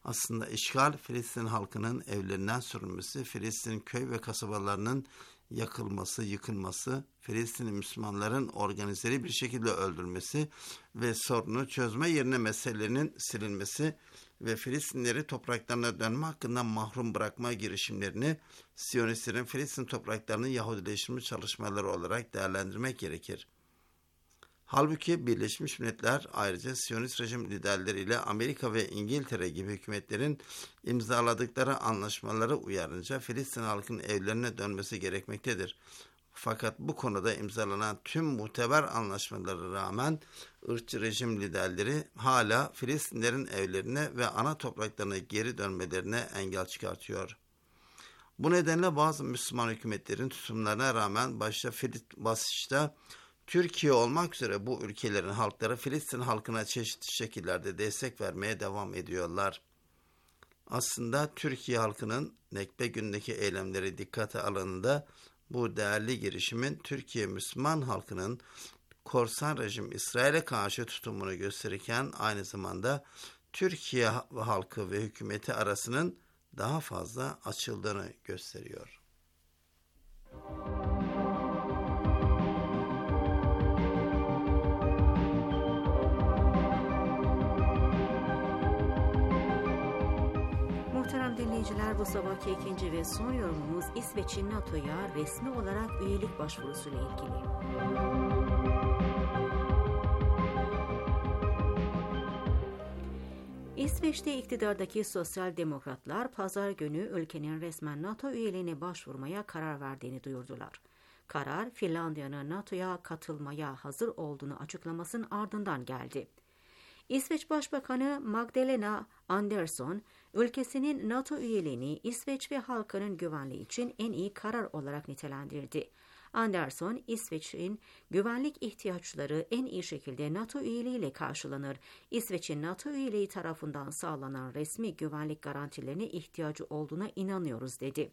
Aslında işgal, Filistin halkının evlerinden sürülmesi, Filistin köy ve kasabalarının yakılması, yıkılması, Filistin Müslümanların organizeli bir şekilde öldürülmesi ve sorunu çözme yerine meselelerinin silinmesi ve Filistinleri topraklarına dönme hakkından mahrum bırakma girişimlerini Siyonistlerin Filistin topraklarını Yahudileştirme çalışmaları olarak değerlendirmek gerekir. Halbuki Birleşmiş Milletler ayrıca Siyonist rejim liderleriyle Amerika ve İngiltere gibi hükümetlerin imzaladıkları anlaşmaları uyarınca Filistin halkının evlerine dönmesi gerekmektedir. Fakat bu konuda imzalanan tüm muteber anlaşmalara rağmen ırkçı rejim liderleri hala Filistinlerin evlerine ve ana topraklarına geri dönmelerine engel çıkartıyor. Bu nedenle bazı Müslüman hükümetlerin tutumlarına rağmen başta başta Türkiye olmak üzere bu ülkelerin halkları Filistin halkına çeşitli şekillerde destek vermeye devam ediyorlar. Aslında Türkiye halkının Nekbe günündeki eylemleri dikkate alındığında bu değerli girişimin Türkiye Müslüman halkının korsan rejim İsrail'e karşı tutumunu gösterirken aynı zamanda Türkiye halkı ve hükümeti arasının daha fazla açıldığını gösteriyor. Muhterem dinleyiciler, bu sabahki ikinci ve son yorumumuz İsveç'in NATO'ya resmi olarak üyelik başvurusuyla ilgili. İsveç'te iktidardaki sosyal demokratlar pazar günü ülkenin resmen NATO üyeliğine başvurmaya karar verdiğini duyurdular. Karar, Finlandiya'nın NATO'ya katılmaya hazır olduğunu açıklamasının ardından geldi. İsveç Başbakanı Magdalena Andersson, ülkesinin NATO üyeliğini İsveç ve halkının güvenliği için en iyi karar olarak nitelendirdi. Andersson, İsveç'in güvenlik ihtiyaçları en iyi şekilde NATO üyeliğiyle karşılanır. İsveç'in NATO üyeliği tarafından sağlanan resmi güvenlik garantilerine ihtiyacı olduğuna inanıyoruz, dedi.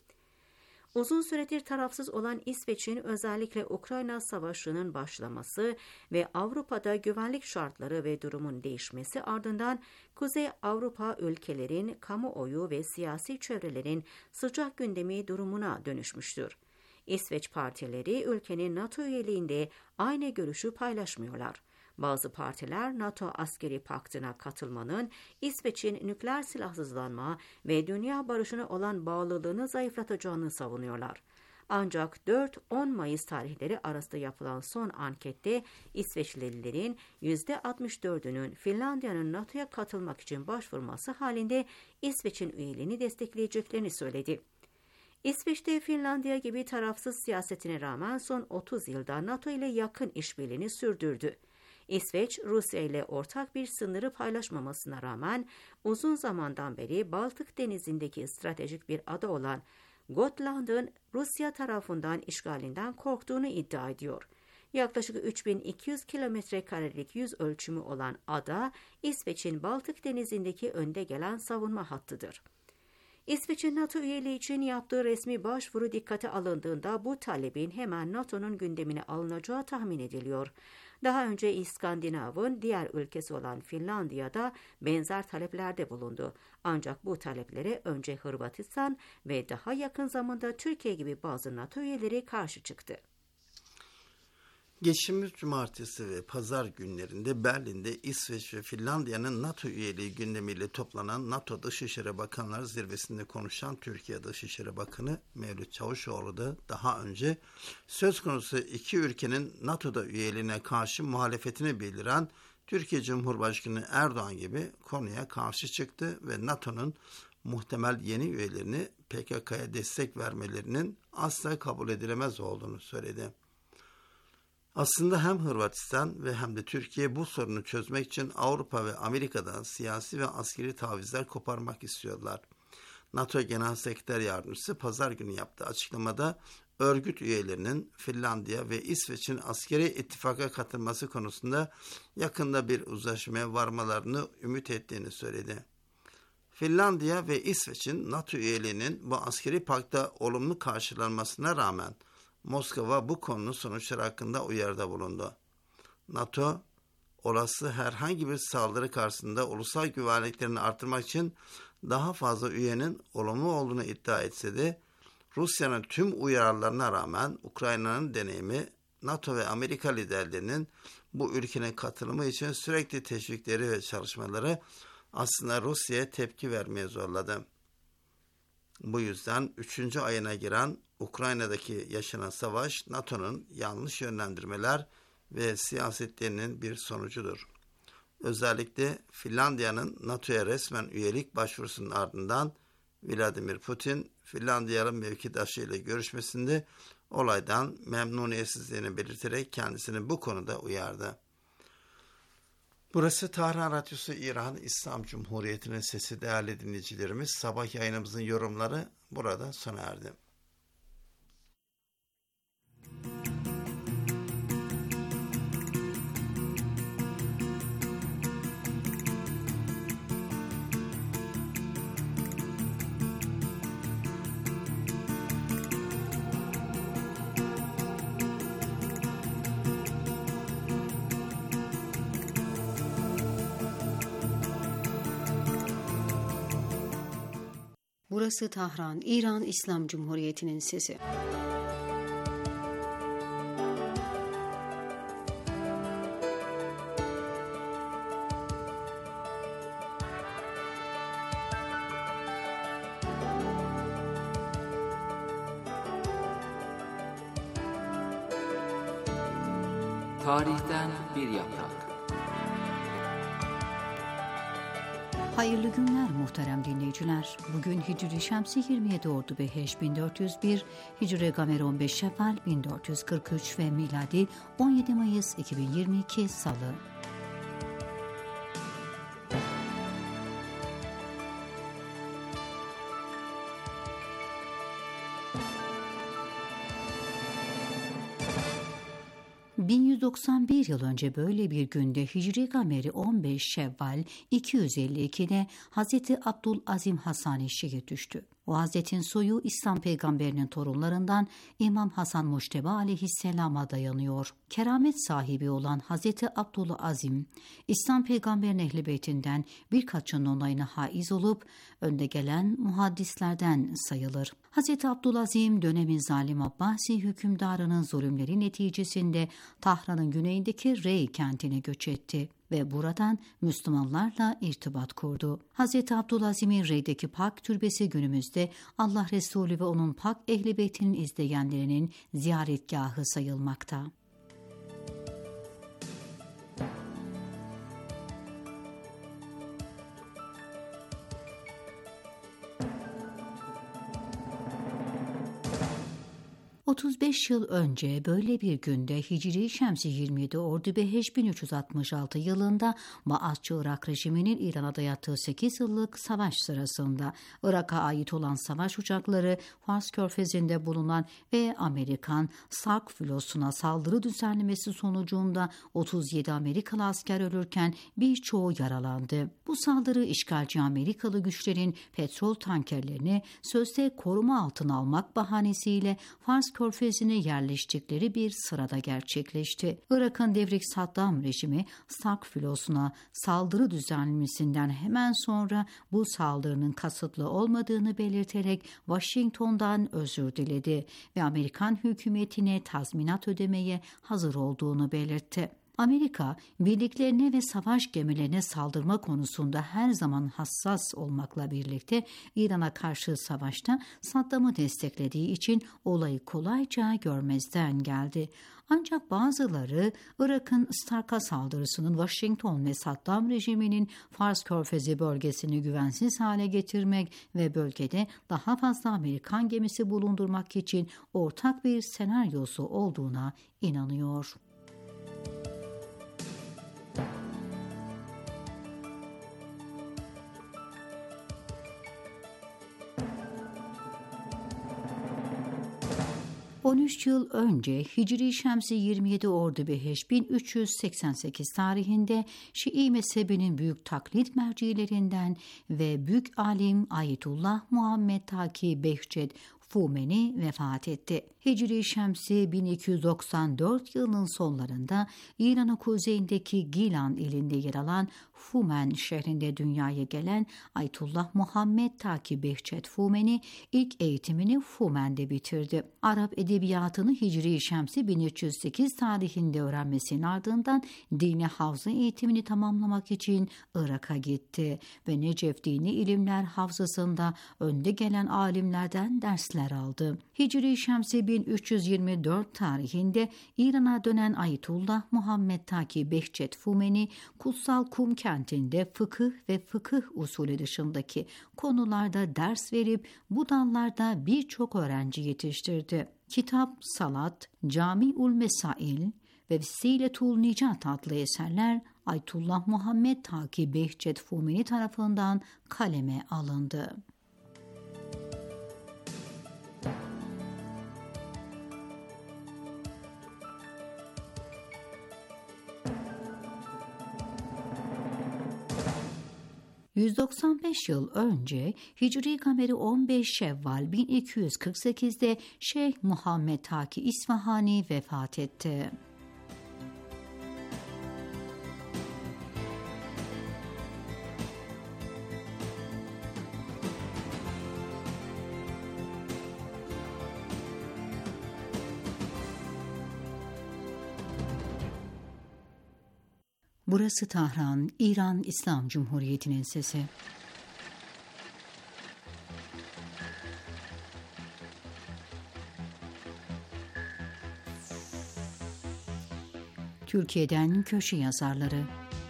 Uzun süredir tarafsız olan İsveç'in özellikle Ukrayna Savaşı'nın başlaması ve Avrupa'da güvenlik şartları ve durumun değişmesi ardından Kuzey Avrupa ülkelerin kamuoyu ve siyasi çevrelerin sıcak gündemi durumuna dönüşmüştür. İsveç partileri ülkenin NATO üyeliğinde aynı görüşü paylaşmıyorlar. Bazı partiler NATO askeri paktına katılmanın İsveç'in nükleer silahsızlanma ve dünya barışına olan bağlılığını zayıflatacağını savunuyorlar. Ancak dört on Mayıs tarihleri arasında yapılan son ankette İsveçlilerin yüzde altmış dördünün Finlandiya'nın NATO'ya katılmak için başvurması halinde İsveç'in üyeliğini destekleyeceklerini söyledi. İsveç'te Finlandiya gibi tarafsız siyasetine rağmen son otuz yılda NATO ile yakın işbirliğini sürdürdü. İsveç, Rusya ile ortak bir sınırı paylaşmamasına rağmen uzun zamandan beri Baltık Denizi'ndeki stratejik bir ada olan Gotland'ın Rusya tarafından işgalinden korktuğunu iddia ediyor. Yaklaşık üç bin iki yüz kilometre karelik yüz ölçümü olan ada, İsveç'in Baltık Denizi'ndeki önde gelen savunma hattıdır. İsveç'in NATO üyeliği için yaptığı resmi başvuru dikkate alındığında bu talebin hemen NATO'nun gündemine alınacağı tahmin ediliyor. Daha önce İskandinav'ın diğer ülkesi olan Finlandiya'da benzer taleplerde bulundu. Ancak bu taleplere önce Hırvatistan ve daha yakın zamanda Türkiye gibi bazı NATO üyeleri karşı çıktı. Geçtiğimiz cumartesi ve pazar günlerinde Berlin'de İsveç ve Finlandiya'nın NATO üyeliği gündemiyle toplanan NATO Dışişleri Bakanları Zirvesi'nde konuşan Türkiye Dışişleri Bakanı Mevlüt Çavuşoğlu da daha önce söz konusu iki ülkenin NATO'da üyeliğine karşı muhalefetini bildiren Türkiye Cumhurbaşkanı Erdoğan gibi konuya karşı çıktı ve NATO'nun muhtemel yeni üyelerini P K K'ya destek vermelerinin asla kabul edilemez olduğunu söyledi. Aslında hem Hırvatistan ve hem de Türkiye bu sorunu çözmek için Avrupa ve Amerika'dan siyasi ve askeri tavizler koparmak istiyorlar. NATO Genel Sekreter Yardımcısı pazar günü yaptığı açıklamada örgüt üyelerinin Finlandiya ve İsveç'in askeri ittifaka katılması konusunda yakında bir uzlaşmaya varmalarını ümit ettiğini söyledi. Finlandiya ve İsveç'in NATO üyeliğinin bu askeri pakta olumlu karşılanmasına rağmen Moskova bu konunun sonuçları hakkında uyarıda bulundu. NATO, olası herhangi bir saldırı karşısında ulusal güvenliklerini artırmak için daha fazla üyenin olumlu olduğunu iddia etse de Rusya'nın tüm uyarılarına rağmen Ukrayna'nın deneyimi NATO ve Amerika liderlerinin bu ülkenin katılımı için sürekli teşvikleri ve çalışmaları aslında Rusya'ya tepki vermeye zorladı. Bu yüzden üçüncü ayına giren Ukrayna'daki yaşanan savaş NATO'nun yanlış yönlendirmeler ve siyasetlerinin bir sonucudur. Özellikle Finlandiya'nın NATO'ya resmen üyelik başvurusunun ardından Vladimir Putin, Finlandiyalı mevkidaşı ile görüşmesinde olaydan memnuniyetsizliğini belirterek kendisini bu konuda uyardı. Burası Tahran Radyosu İran İslam Cumhuriyeti'nin sesi değerli dinleyicilerimiz. Sabah yayınımızın yorumları burada sona erdi. Burası Tahran, İran İslam Cumhuriyeti'nin sesi. Tarihten bir yaprak. Hayırlı günler muhterem dinleyiciler. Bugün Hicri Şemsi yirmi yedi Ordu Beheş bin dört yüz bir, Hicri Gamer on beş Şevval bin dört yüz kırk üç ve miladi on yedi Mayıs iki bin yirmi iki Salı. bin yüz doksan bir yıl önce böyle bir günde Hicri Gameri on beş Şevval iki yüz elli ikide Hazreti Abdülazim Hasani şehit düştü. O Hazretin soyu İslam peygamberinin torunlarından İmam Hasan Muşteba aleyhisselama dayanıyor. Keramet sahibi olan Hazreti Abdülazim, İslam peygamberinin ehl-i beytinden birkaçının onayına haiz olup önde gelen muhaddislerden sayılır. Hazreti Abdülazim dönemin zalim Abbasi hükümdarının zulümleri neticesinde Tahran'ın güneyindeki Rey kentine göç etti ve buradan Müslümanlarla irtibat kurdu. Hazreti Abdülazim'in Rey'deki Pak türbesi günümüzde Allah Resulü ve onun Pak ehl-i beytinin izleyenlerinin ziyaretgahı sayılmakta. otuz beş yıl önce böyle bir günde Hicri Şemsi yirmi yedi Ordu Beheş bin üç yüz altmış altı yılında Baasçı Irak rejiminin İran'a dayattığı sekiz yıllık savaş sırasında Irak'a ait olan savaş uçakları Fars Körfezi'nde bulunan ve Amerikan Sark filosuna saldırı düzenlemesi sonucunda otuz yedi Amerikalı asker ölürken birçoğu yaralandı. Bu saldırı işgalci Amerikalı güçlerin petrol tankerlerini sözde koruma altına almak bahanesiyle Fars Körfezi'ne yerleştikleri bir sırada gerçekleşti. Irak'ın devrik Saddam rejimi Sark filosuna saldırı düzenlemesinden hemen sonra bu saldırının kasıtlı olmadığını belirterek Washington'dan özür diledi ve Amerikan hükümetine tazminat ödemeye hazır olduğunu belirtti. Amerika, birliklerine ve savaş gemilerine saldırma konusunda her zaman hassas olmakla birlikte İran'a karşı savaşta Saddam'ı desteklediği için olayı kolayca görmezden geldi. Ancak bazıları Irak'ın Stark'a saldırısının Washington ve Saddam rejiminin Fars Körfezi bölgesini güvensiz hale getirmek ve bölgede daha fazla Amerikan gemisi bulundurmak için ortak bir senaryosu olduğuna inanıyor. on üç yıl önce Hicri Şemsi yirmi yedi Ordu Beheş bin üç yüz seksen sekiz tarihinde Şii mezhebinin büyük taklit mercilerinden ve büyük alim Ayetullah Muhammed Taki Behçet Fumeni vefat etti. Hicri Şemsi bin iki yüz doksan dört yılının sonlarında İran'ın kuzeyindeki Gilan ilinde yer alan Fumen şehrinde dünyaya gelen Ayetullah Muhammed Taki Behçet Fumeni ilk eğitimini Fumen'de bitirdi. Arap edebiyatını Hicri Şemsi bin üç yüz sekiz tarihinde öğrenmesinin ardından dini havza eğitimini tamamlamak için Irak'a gitti ve Necef Dini İlimler Havzası'nda önde gelen alimlerden dersler aldı. Hicri Şemsi bin üç yüz yirmi dört tarihinde İran'a dönen Ayetullah Muhammed Taki Behçet Fumeni, Kutsal Kum kentinde fıkıh ve fıkıh usulü dışındaki konularda ders verip bu dallarda birçok öğrenci yetiştirdi. Kitap, Salat, Cami'ul Mesail ve Vesiletul Nicat adlı eserler Ayetullah Muhammed Taki Behçet Fumeni tarafından kaleme alındı. yüz doksan beş yıl önce Hicri Kameri on beş Şevval bin iki yüz kırk sekizde Şeyh Muhammed Taki İsfahani vefat etti. Burası Tahran, İran İslam Cumhuriyeti'nin sesi. Türkiye'den köşe yazarları.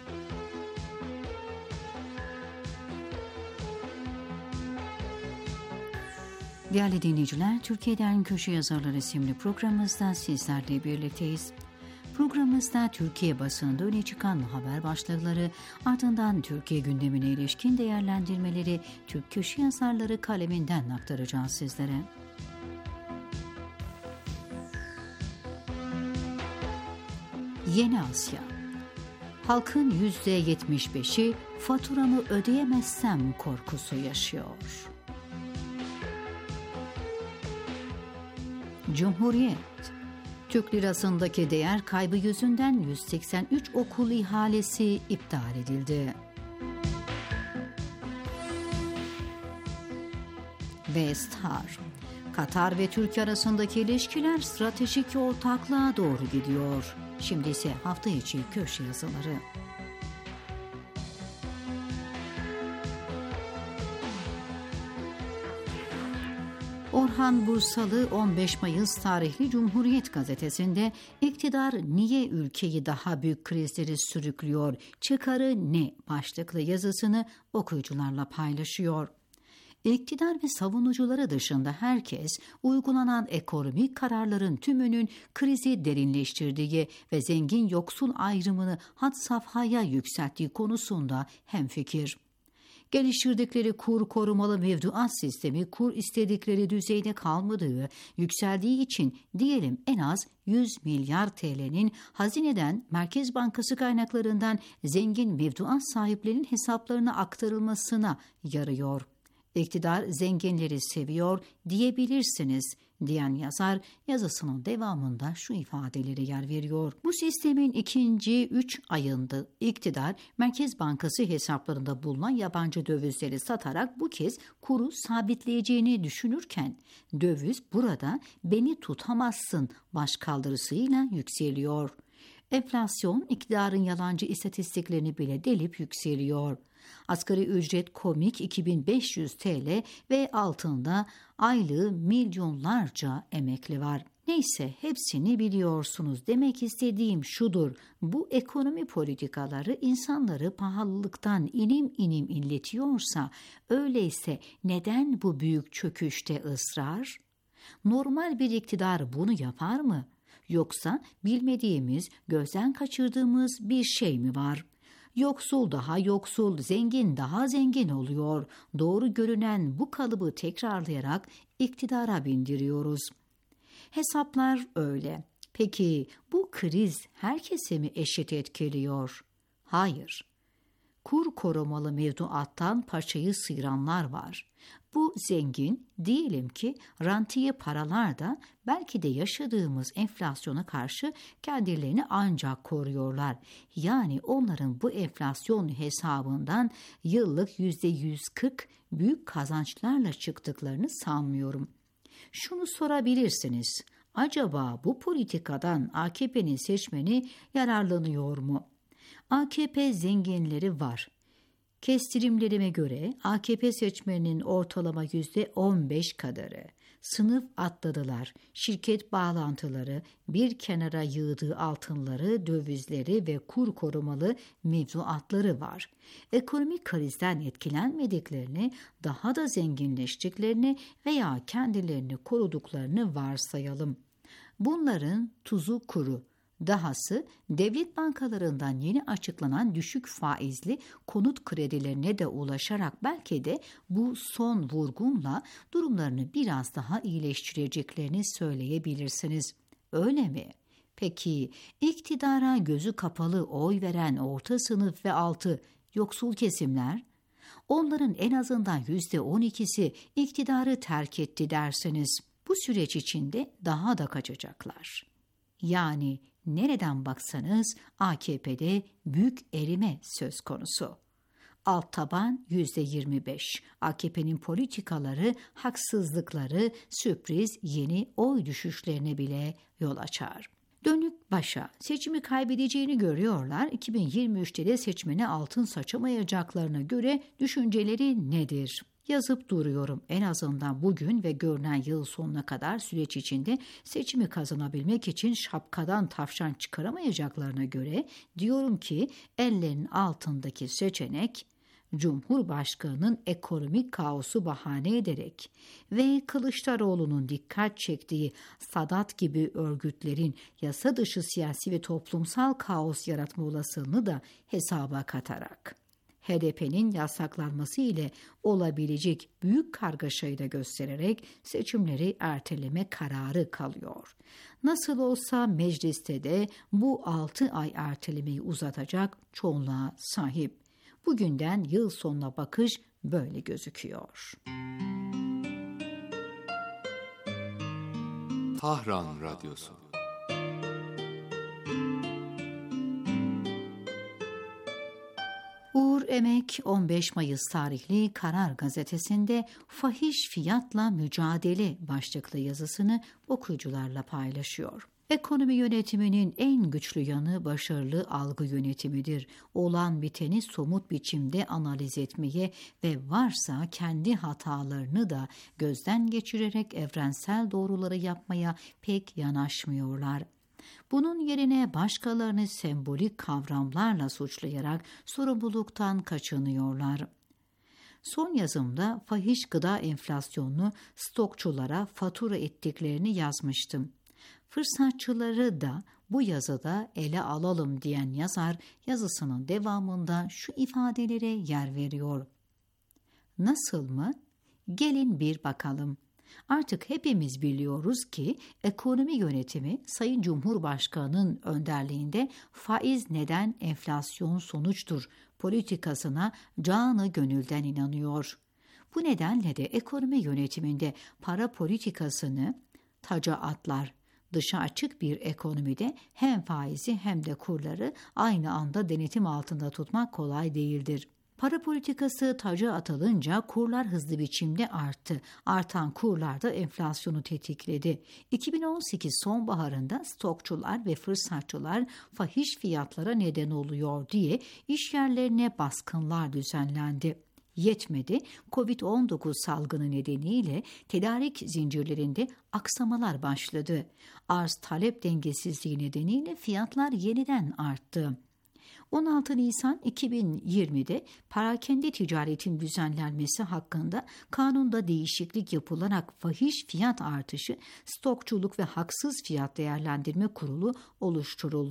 Değerli dinleyiciler, Türkiye'den Köşe Yazarları isimli programımızda sizlerle birlikteyiz. Programımızda Türkiye basınında öne çıkan haber başlıkları, ardından Türkiye gündemine ilişkin değerlendirmeleri Türk köşe yazarları kaleminden aktaracağız sizlere. Yeni Asya. Halkın yüzde yetmiş beşi faturamı ödeyemezsem korkusu yaşıyor. Cumhuriyet. Türk lirasındaki değer kaybı yüzünden yüz seksen üç okul ihalesi iptal edildi. Ve Star. Katar ve Türkiye arasındaki ilişkiler stratejik ortaklığa doğru gidiyor. Şimdi ise hafta içi köşe yazıları. Orhan Bursalı on beş Mayıs tarihli Cumhuriyet gazetesinde iktidar niye ülkeyi daha büyük krizleri sürüklüyor, çıkarı ne başlıklı yazısını okuyucularla paylaşıyor. İktidar ve savunucuları dışında herkes uygulanan ekonomik kararların tümünün krizi derinleştirdiği ve zengin yoksul ayrımını had safhaya yükselttiği konusunda hemfikir. Geliştirdikleri kur korumalı mevduat sistemi kur istedikleri düzeyde kalmadığı, yükseldiği için diyelim en az yüz milyar T L'nin hazineden Merkez Bankası kaynaklarından zengin mevduat sahiplerinin hesaplarına aktarılmasına yarıyor. İktidar zenginleri seviyor diyebilirsiniz diyen yazar yazısının devamında şu ifadeleri yer veriyor. Bu sistemin ikinci üç ayında iktidar Merkez Bankası hesaplarında bulunan yabancı dövizleri satarak bu kez kuru sabitleyeceğini düşünürken döviz burada beni tutamazsın başkaldırısıyla yükseliyor. Enflasyon iktidarın yalancı istatistiklerini bile delip yükseliyor. Asgari ücret komik iki bin beş yüz T L ve altında aylığı milyonlarca emekli var. Neyse hepsini biliyorsunuz. Demek istediğim şudur. Bu ekonomi politikaları insanları pahalılıktan inim inim inletiyorsa, öyleyse neden bu büyük çöküşte ısrar? Normal bir iktidar bunu yapar mı? Yoksa bilmediğimiz, gözden kaçırdığımız bir şey mi var? Yoksul daha yoksul, zengin daha zengin oluyor. Doğru görünen bu kalıbı tekrarlayarak iktidara bindiriyoruz. Hesaplar öyle. Peki bu kriz herkese mi eşit etkiliyor? Hayır. kur korumalı mevduattan paçayı sıyıranlar var. Bu zengin, diyelim ki rantiye paralar da belki de yaşadığımız enflasyona karşı kendilerini ancak koruyorlar. Yani onların bu enflasyon hesabından yıllık yüzde yüz kırk büyük kazançlarla çıktıklarını sanmıyorum. Şunu sorabilirsiniz, acaba bu politikadan A K P'nin seçmeni yararlanıyor mu? A K P zenginleri var. Kestirimlerime göre A K P seçmeninin ortalama yüzde on beş kadarı sınıf atladılar. Şirket bağlantıları, bir kenara yığdığı altınları, dövizleri ve kur korumalı mevduatları var. Ekonomik krizden etkilenmediklerini, daha da zenginleştiklerini veya kendilerini koruduklarını varsayalım. Bunların tuzu kuru. Dahası devlet bankalarından yeni açıklanan düşük faizli konut kredilerine de ulaşarak belki de bu son vurgunla durumlarını biraz daha iyileştireceklerini söyleyebilirsiniz. Öyle mi? Peki iktidara gözü kapalı oy veren orta sınıf ve altı yoksul kesimler? Onların en azından yüzde on ikisi iktidarı terk etti derseniz bu süreç içinde daha da kaçacaklar. Yani nereden baksanız A K P'de büyük erime söz konusu. Alt taban yüzde yirmi beş. A K P'nin politikaları, haksızlıkları, sürpriz yeni oy düşüşlerine bile yol açar. Dönüp başa seçimi kaybedeceğini görüyorlar. iki bin yirmi üçte de seçmene altın saçamayacaklarına göre düşünceleri nedir? Yazıp duruyorum. En azından bugün ve görünen yıl sonuna kadar süreç içinde seçimi kazanabilmek için şapkadan tavşan çıkaramayacaklarına göre diyorum ki ellerinin altındaki seçenek Cumhurbaşkanı'nın ekonomik kaosu bahane ederek ve Kılıçdaroğlu'nun dikkat çektiği Sadat gibi örgütlerin yasa dışı siyasi ve toplumsal kaos yaratma olasılığını da hesaba katarak H D P'nin yasaklanması ile olabilecek büyük kargaşayı da göstererek seçimleri erteleme kararı kalıyor. Nasıl olsa mecliste de bu altı ay ertelemeyi uzatacak çoğunluğa sahip. Bugünden yıl sonuna bakış böyle gözüküyor. Tahran Radyosu. Uğur Emek on beş Mayıs tarihli Karar Gazetesi'nde fahiş fiyatla mücadele başlıklı yazısını okuyucularla paylaşıyor. Ekonomi yönetiminin en güçlü yanı başarılı algı yönetimidir. Olan biteni somut biçimde analiz etmeye ve varsa kendi hatalarını da gözden geçirerek evrensel doğruları yapmaya pek yanaşmıyorlar. Bunun yerine başkalarını sembolik kavramlarla suçlayarak sorumluluktan kaçınıyorlar. Son yazımda fahiş gıda enflasyonunu stokçulara fatura ettiklerini yazmıştım. Fırsatçıları da bu yazıda ele alalım diyen yazar yazısının devamında şu ifadelere yer veriyor. Nasıl mı? Gelin bir bakalım. Artık hepimiz biliyoruz ki ekonomi yönetimi Sayın Cumhurbaşkanı'nın önderliğinde faiz neden enflasyon sonuçtur politikasına canı gönülden inanıyor. Bu nedenle de ekonomi yönetiminde para politikasını taca atlar. Dışa açık bir ekonomide hem faizi hem de kurları aynı anda denetim altında tutmak kolay değildir. Para politikası taca atılınca kurlar hızlı biçimde arttı. Artan kurlar da enflasyonu tetikledi. iki bin on sekiz sonbaharında stokçular ve fırsatçılar fahiş fiyatlara neden oluyor diye iş yerlerine baskınlar düzenlendi. Yetmedi, kovid on dokuz salgını nedeniyle tedarik zincirlerinde aksamalar başladı. Arz-talep dengesizliği nedeniyle fiyatlar yeniden arttı. on altı Nisan iki bin yirmide perakende ticaretin düzenlenmesi hakkında kanunda değişiklik yapılarak fahiş fiyat artışı Stokçuluk ve Haksız Fiyat Değerlendirme Kurulu oluşturuldu.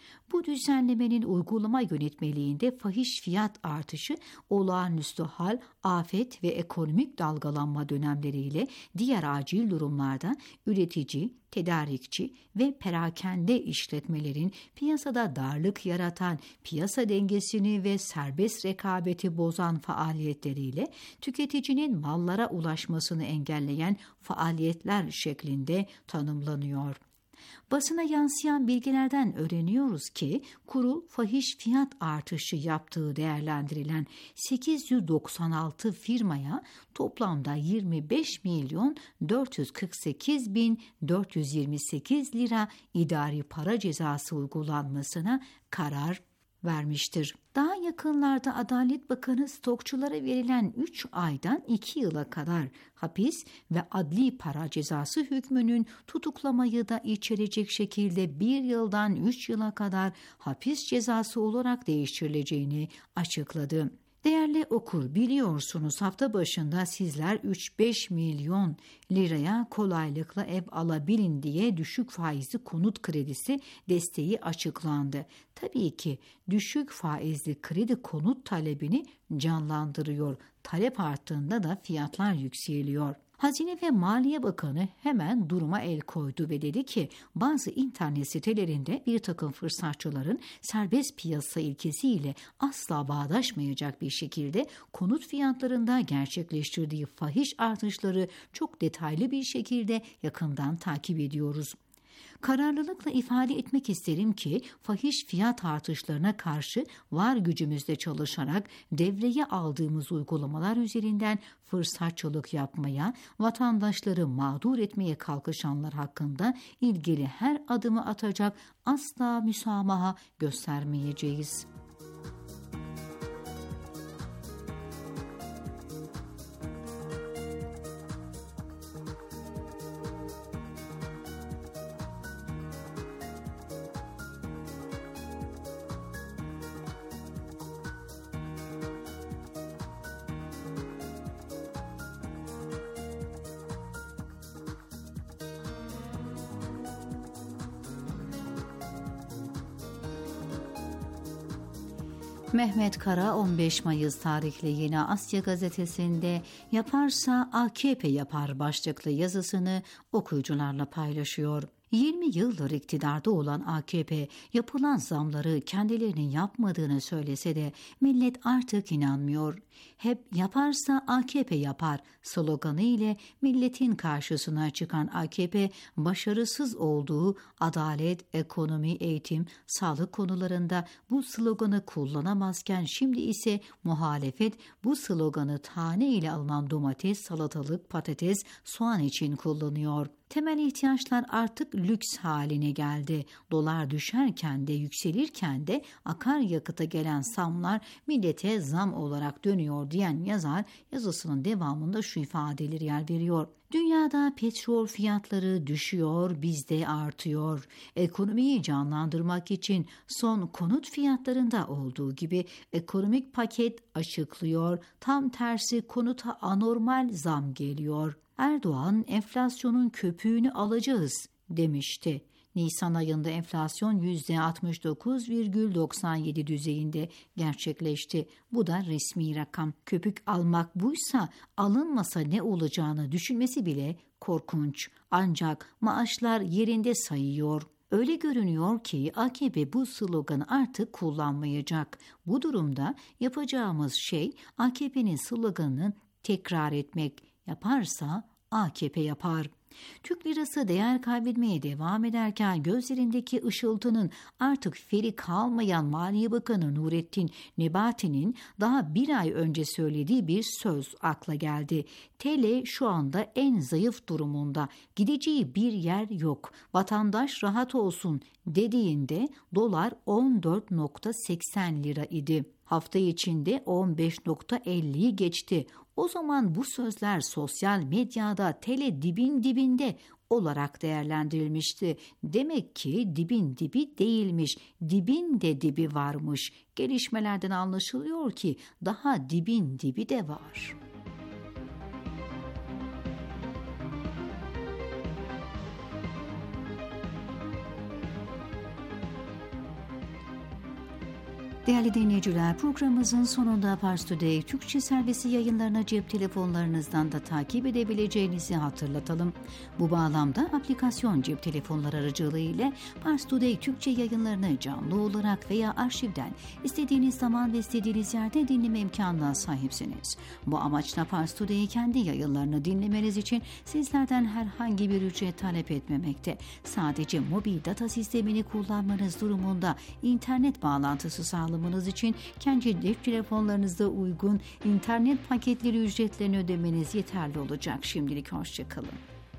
Bu düzenlemenin uygulama yönetmeliğinde fahiş fiyat artışı, olağanüstü hal, afet ve ekonomik dalgalanma dönemleriyle diğer acil durumlarda üretici, tedarikçi ve perakende işletmelerin piyasada darlık yaratan, piyasa dengesini ve serbest rekabeti bozan faaliyetleriyle tüketicinin mallara ulaşmasını engelleyen faaliyetler şeklinde tanımlanıyor. Basına yansıyan bilgilerden öğreniyoruz ki kurul fahiş fiyat artışı yaptığı değerlendirilen sekiz yüz doksan altı firmaya toplamda yirmi beş milyon dört yüz kırk sekiz bin dört yüz yirmi sekiz lira idari para cezası uygulanmasına karar vermiştir. Daha yakınlarda Adalet Bakanı stokçulara verilen üç aydan iki yıla kadar hapis ve adli para cezası hükmünün tutuklamayı da içerecek şekilde bir yıldan üç yıla kadar hapis cezası olarak değiştirileceğini açıkladı. Değerli okur, biliyorsunuz hafta başında sizler üç beş milyon liraya kolaylıkla ev alabilin diye düşük faizli konut kredisi desteği açıklandı. Tabii ki düşük faizli kredi konut talebini canlandırıyor. Talep arttığında da fiyatlar yükseliyor. Hazine ve Maliye Bakanı hemen duruma el koydu ve dedi ki bazı internet sitelerinde bir takım fırsatçıların serbest piyasa ilkesiyle asla bağdaşmayacak bir şekilde konut fiyatlarında gerçekleştirdiği fahiş artışları çok detaylı bir şekilde yakından takip ediyoruz. Kararlılıkla ifade etmek isterim ki fahiş fiyat artışlarına karşı var gücümüzle çalışarak devreye aldığımız uygulamalar üzerinden fırsatçılık yapmaya, vatandaşları mağdur etmeye kalkışanlar hakkında ilgili her adımı atacak, asla müsamaha göstermeyeceğiz. Mehmet Kara on beş Mayıs tarihli Yeni Asya gazetesinde "Yaparsa A K P yapar" başlıklı yazısını okuyucularla paylaşıyor. yirmi yıldır iktidarda olan A K P yapılan zamları kendilerinin yapmadığını söylese de millet artık inanmıyor. Hep "yaparsa A K P yapar" sloganı ile milletin karşısına çıkan A K P başarısız olduğu adalet, ekonomi, eğitim, sağlık konularında bu sloganı kullanamazken şimdi ise muhalefet bu sloganı tane ile alınan domates, salatalık, patates, soğan için kullanıyor. Temel ihtiyaçlar artık lüks haline geldi. Dolar düşerken de yükselirken de akaryakıta gelen zamlar millete zam olarak dönüyor diyen yazar yazısının devamında şu ifadeleri yer veriyor. Dünyada petrol fiyatları düşüyor, bizde artıyor. Ekonomiyi canlandırmak için son konut fiyatlarında olduğu gibi ekonomik paket açıklıyor. Tam tersi konuta anormal zam geliyor. Erdoğan enflasyonun köpüğünü alacağız demişti. Nisan ayında enflasyon yüzde altmış dokuz virgül doksan yedi düzeyinde gerçekleşti. Bu da resmi rakam. Köpük almak buysa alınmasa ne olacağını düşünmesi bile korkunç. Ancak maaşlar yerinde sayıyor. Öyle görünüyor ki A K P bu sloganı artık kullanmayacak. Bu durumda yapacağımız şey A K P'nin sloganını tekrar etmek. Yaparsa A K P yapar. Türk lirası değer kaybetmeye devam ederken gözlerindeki ışıltının artık feri kalmayan Maliye Bakanı Nurettin Nebati'nin daha bir ay önce söylediği bir söz akla geldi. T L şu anda en zayıf durumunda, gideceği bir yer yok, vatandaş rahat olsun dediğinde dolar on dört virgül seksen lira idi. Hafta içinde on beş virgül elliyi geçti. O zaman bu sözler sosyal medyada T L dibin dibinde olarak değerlendirilmişti. Demek ki dibin dibi değilmiş, dibin de dibi varmış. Gelişmelerden anlaşılıyor ki daha dibin dibi de var. Değerli dinleyiciler, programımızın sonunda Pars Today Türkçe servisi yayınlarını cep telefonlarınızdan da takip edebileceğinizi hatırlatalım. Bu bağlamda aplikasyon cep telefonları aracılığı ile Pars Today Türkçe yayınlarını canlı olarak veya arşivden istediğiniz zaman ve istediğiniz yerde dinleme imkanına sahipsiniz. Bu amaçla Pars Today'i kendi yayınlarını dinlemeniz için sizlerden herhangi bir ücret talep etmemekte. Sadece mobil data sistemini kullanmanız durumunda internet bağlantısı sağlamanız için kendi cep telefonlarınızda uygun internet paketleri ücretlerini ödemeniz yeterli olacak. Şimdilik hoşça kalın.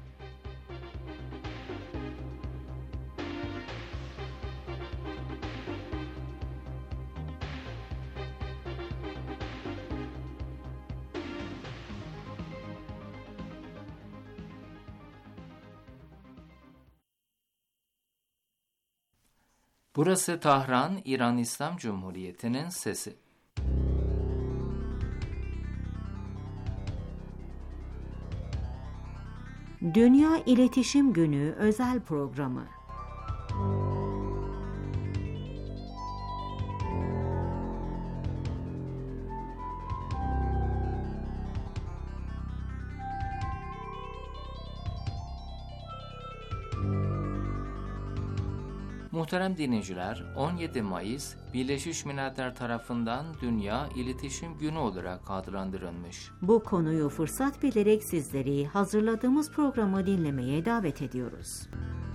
Burası Tahran, İran İslam Cumhuriyeti'nin sesi. Dünya İletişim Günü özel programı. Muhterem dinleyiciler, on yedi Mayıs Birleşmiş Milletler tarafından Dünya İletişim Günü olarak adlandırılmış. Bu konuyu fırsat bilerek sizleri hazırladığımız programı dinlemeye davet ediyoruz.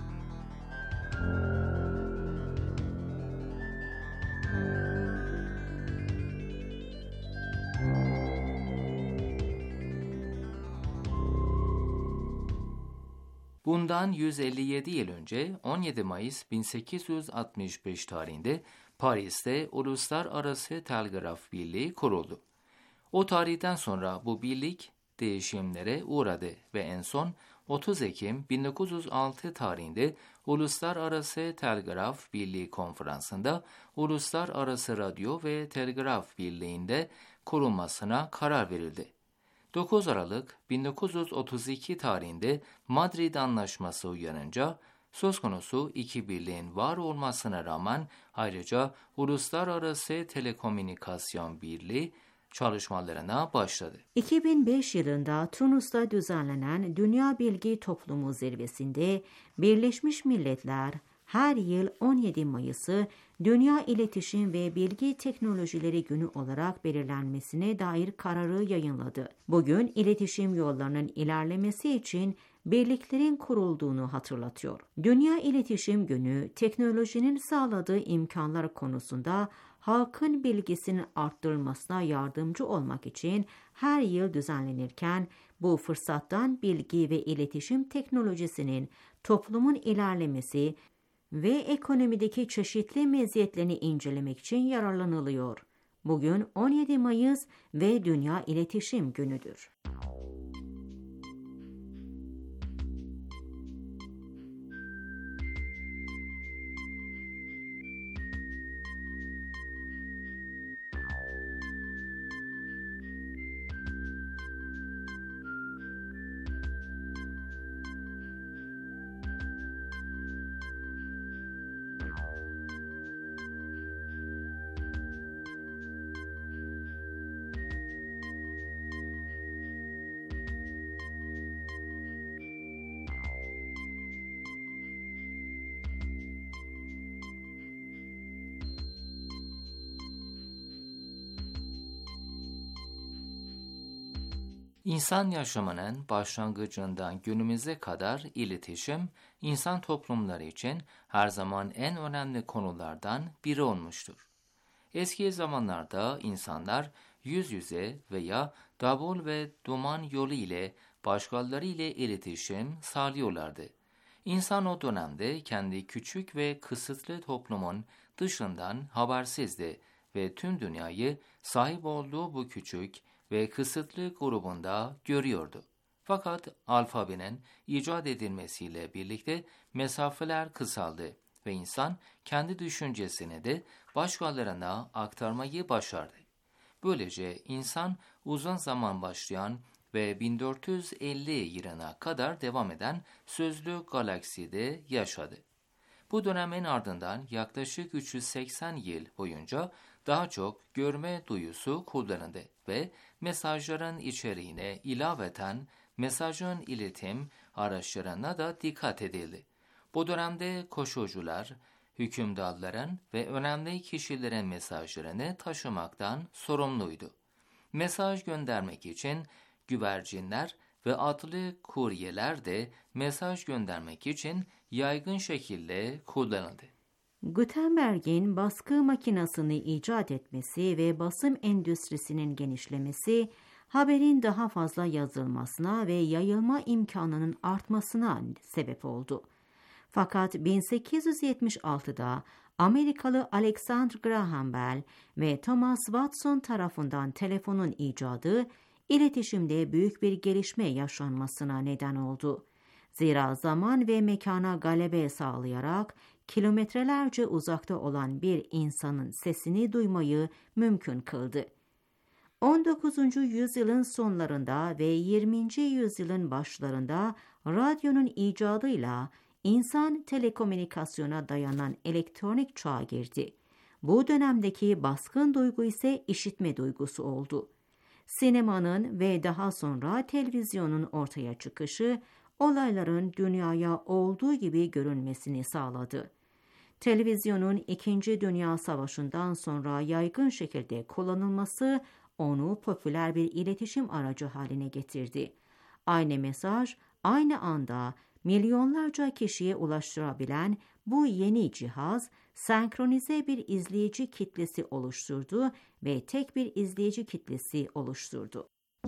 Bundan yüz elli yedi yıl önce on yedi Mayıs bin sekiz yüz altmış beş tarihinde Paris'te Uluslararası Telgraf Birliği kuruldu. O tarihten sonra bu birlik değişimlere uğradı ve en son otuz Ekim bin dokuz yüz altı tarihinde Uluslararası Telgraf Birliği Konferansı'nda Uluslararası Radyo ve Telgraf Birliği'nde kurulmasına karar verildi. dokuz Aralık bin dokuz yüz otuz iki tarihinde Madrid Anlaşması uyarınca söz konusu iki birliğin var olmasına rağmen ayrıca Uluslararası Telekomünikasyon Birliği çalışmalarına başladı. iki bin beş yılında Tunus'ta düzenlenen Dünya Bilgi Toplumu Zirvesi'nde Birleşmiş Milletler her yıl on yedi Mayıs'ı Dünya İletişim ve Bilgi Teknolojileri Günü olarak belirlenmesine dair kararı yayınladı. Bugün iletişim yollarının ilerlemesi için birliklerin kurulduğunu hatırlatıyor. Dünya İletişim Günü, teknolojinin sağladığı imkanlar konusunda halkın bilgisinin arttırılmasına yardımcı olmak için her yıl düzenlenirken, bu fırsattan bilgi ve iletişim teknolojisinin toplumun ilerlemesi ve ekonomideki çeşitli meziyetlerini incelemek için yararlanılıyor. Bugün on yedi Mayıs ve Dünya İletişim Günü'dür. İnsan yaşamının başlangıcından günümüze kadar iletişim, insan toplumları için her zaman en önemli konulardan biri olmuştur. Eski zamanlarda insanlar yüz yüze veya davul ve duman yolu ile başkaları ile iletişim sağlıyorlardı. İnsan o dönemde kendi küçük ve kısıtlı toplumun dışından habersizdi ve tüm dünyayı sahip olduğu bu küçük ve kısıtlı grubunda görüyordu. Fakat alfabenin icat edilmesiyle birlikte mesafeler kısaldı ve insan kendi düşüncesini de başkalarına aktarmayı başardı. Böylece insan uzun zaman başlayan ve bin dört yüz elli yılına kadar devam eden sözlü galakside yaşadı. Bu dönemin ardından yaklaşık üç yüz seksen yıl boyunca daha çok görme duyusu kullanıldı ve mesajların içeriğine ilaveten mesajın iletim araçlarına da dikkat edildi. Bu dönemde koşucular, hükümdarların ve önemli kişilerin mesajlarını taşımaktan sorumluydu. Mesaj göndermek için güvercinler ve atlı kuryeler de mesaj göndermek için yaygın şekilde kullanıldı. Gutenberg'in baskı makinesini icat etmesi ve basım endüstrisinin genişlemesi, haberin daha fazla yazılmasına ve yayılma imkanının artmasına sebep oldu. Fakat bin sekiz yüz yetmiş altıda Amerikalı Alexander Graham Bell ve Thomas Watson tarafından telefonun icadı, iletişimde büyük bir gelişme yaşanmasına neden oldu. Zira zaman ve mekana galebe sağlayarak kilometrelerce uzakta olan bir insanın sesini duymayı mümkün kıldı. on dokuzuncu yüzyılın sonlarında ve yirminci yüzyılın başlarında radyonun icadıyla insan telekomünikasyona dayanan elektronik çağa girdi. Bu dönemdeki baskın duygu ise işitme duygusu oldu. Sinemanın ve daha sonra televizyonun ortaya çıkışı, olayların dünyaya olduğu gibi görünmesini sağladı. Televizyonun İkinci Dünya Savaşı'ndan sonra yaygın şekilde kullanılması, onu popüler bir iletişim aracı haline getirdi. Aynı mesaj, aynı anda milyonlarca kişiye ulaştırabilen bu yeni cihaz, senkronize bir izleyici kitlesi oluşturdu ve tek bir izleyici kitlesi oluşturdu.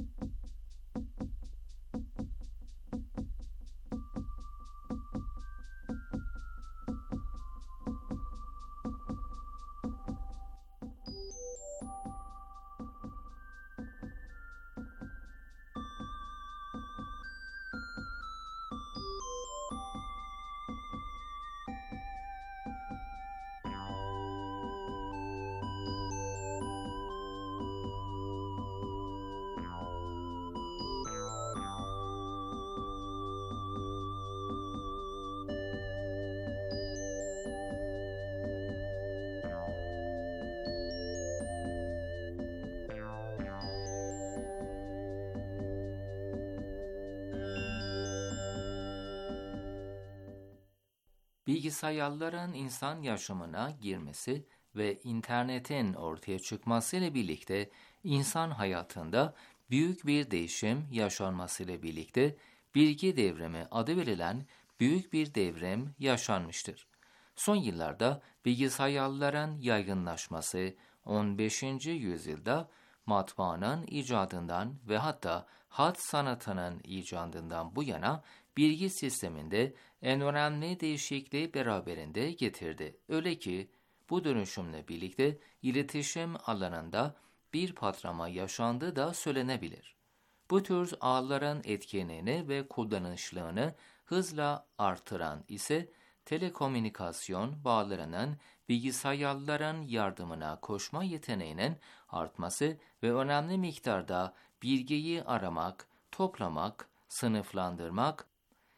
Bilgisayarların insan yaşamına girmesi ve internetin ortaya çıkmasıyla birlikte insan hayatında büyük bir değişim yaşanmasıyla birlikte bilgi devrimi adı verilen büyük bir devrim yaşanmıştır. Son yıllarda bilgisayarların yaygınlaşması, on beşinci yüzyılda matbaanın icadından ve hatta hat sanatının icadından bu yana bilgi sisteminde en önemli değişikliği beraberinde getirdi. Öyle ki bu dönüşümle birlikte iletişim alanında bir patlama yaşandığı da söylenebilir. Bu tür ağların etkinliğini ve kullanışlılığını hızla artıran ise telekomünikasyon bağlarının bilgisayarların yardımına koşma yeteneğinin artması ve önemli miktarda bilgiyi aramak, toplamak, sınıflandırmak,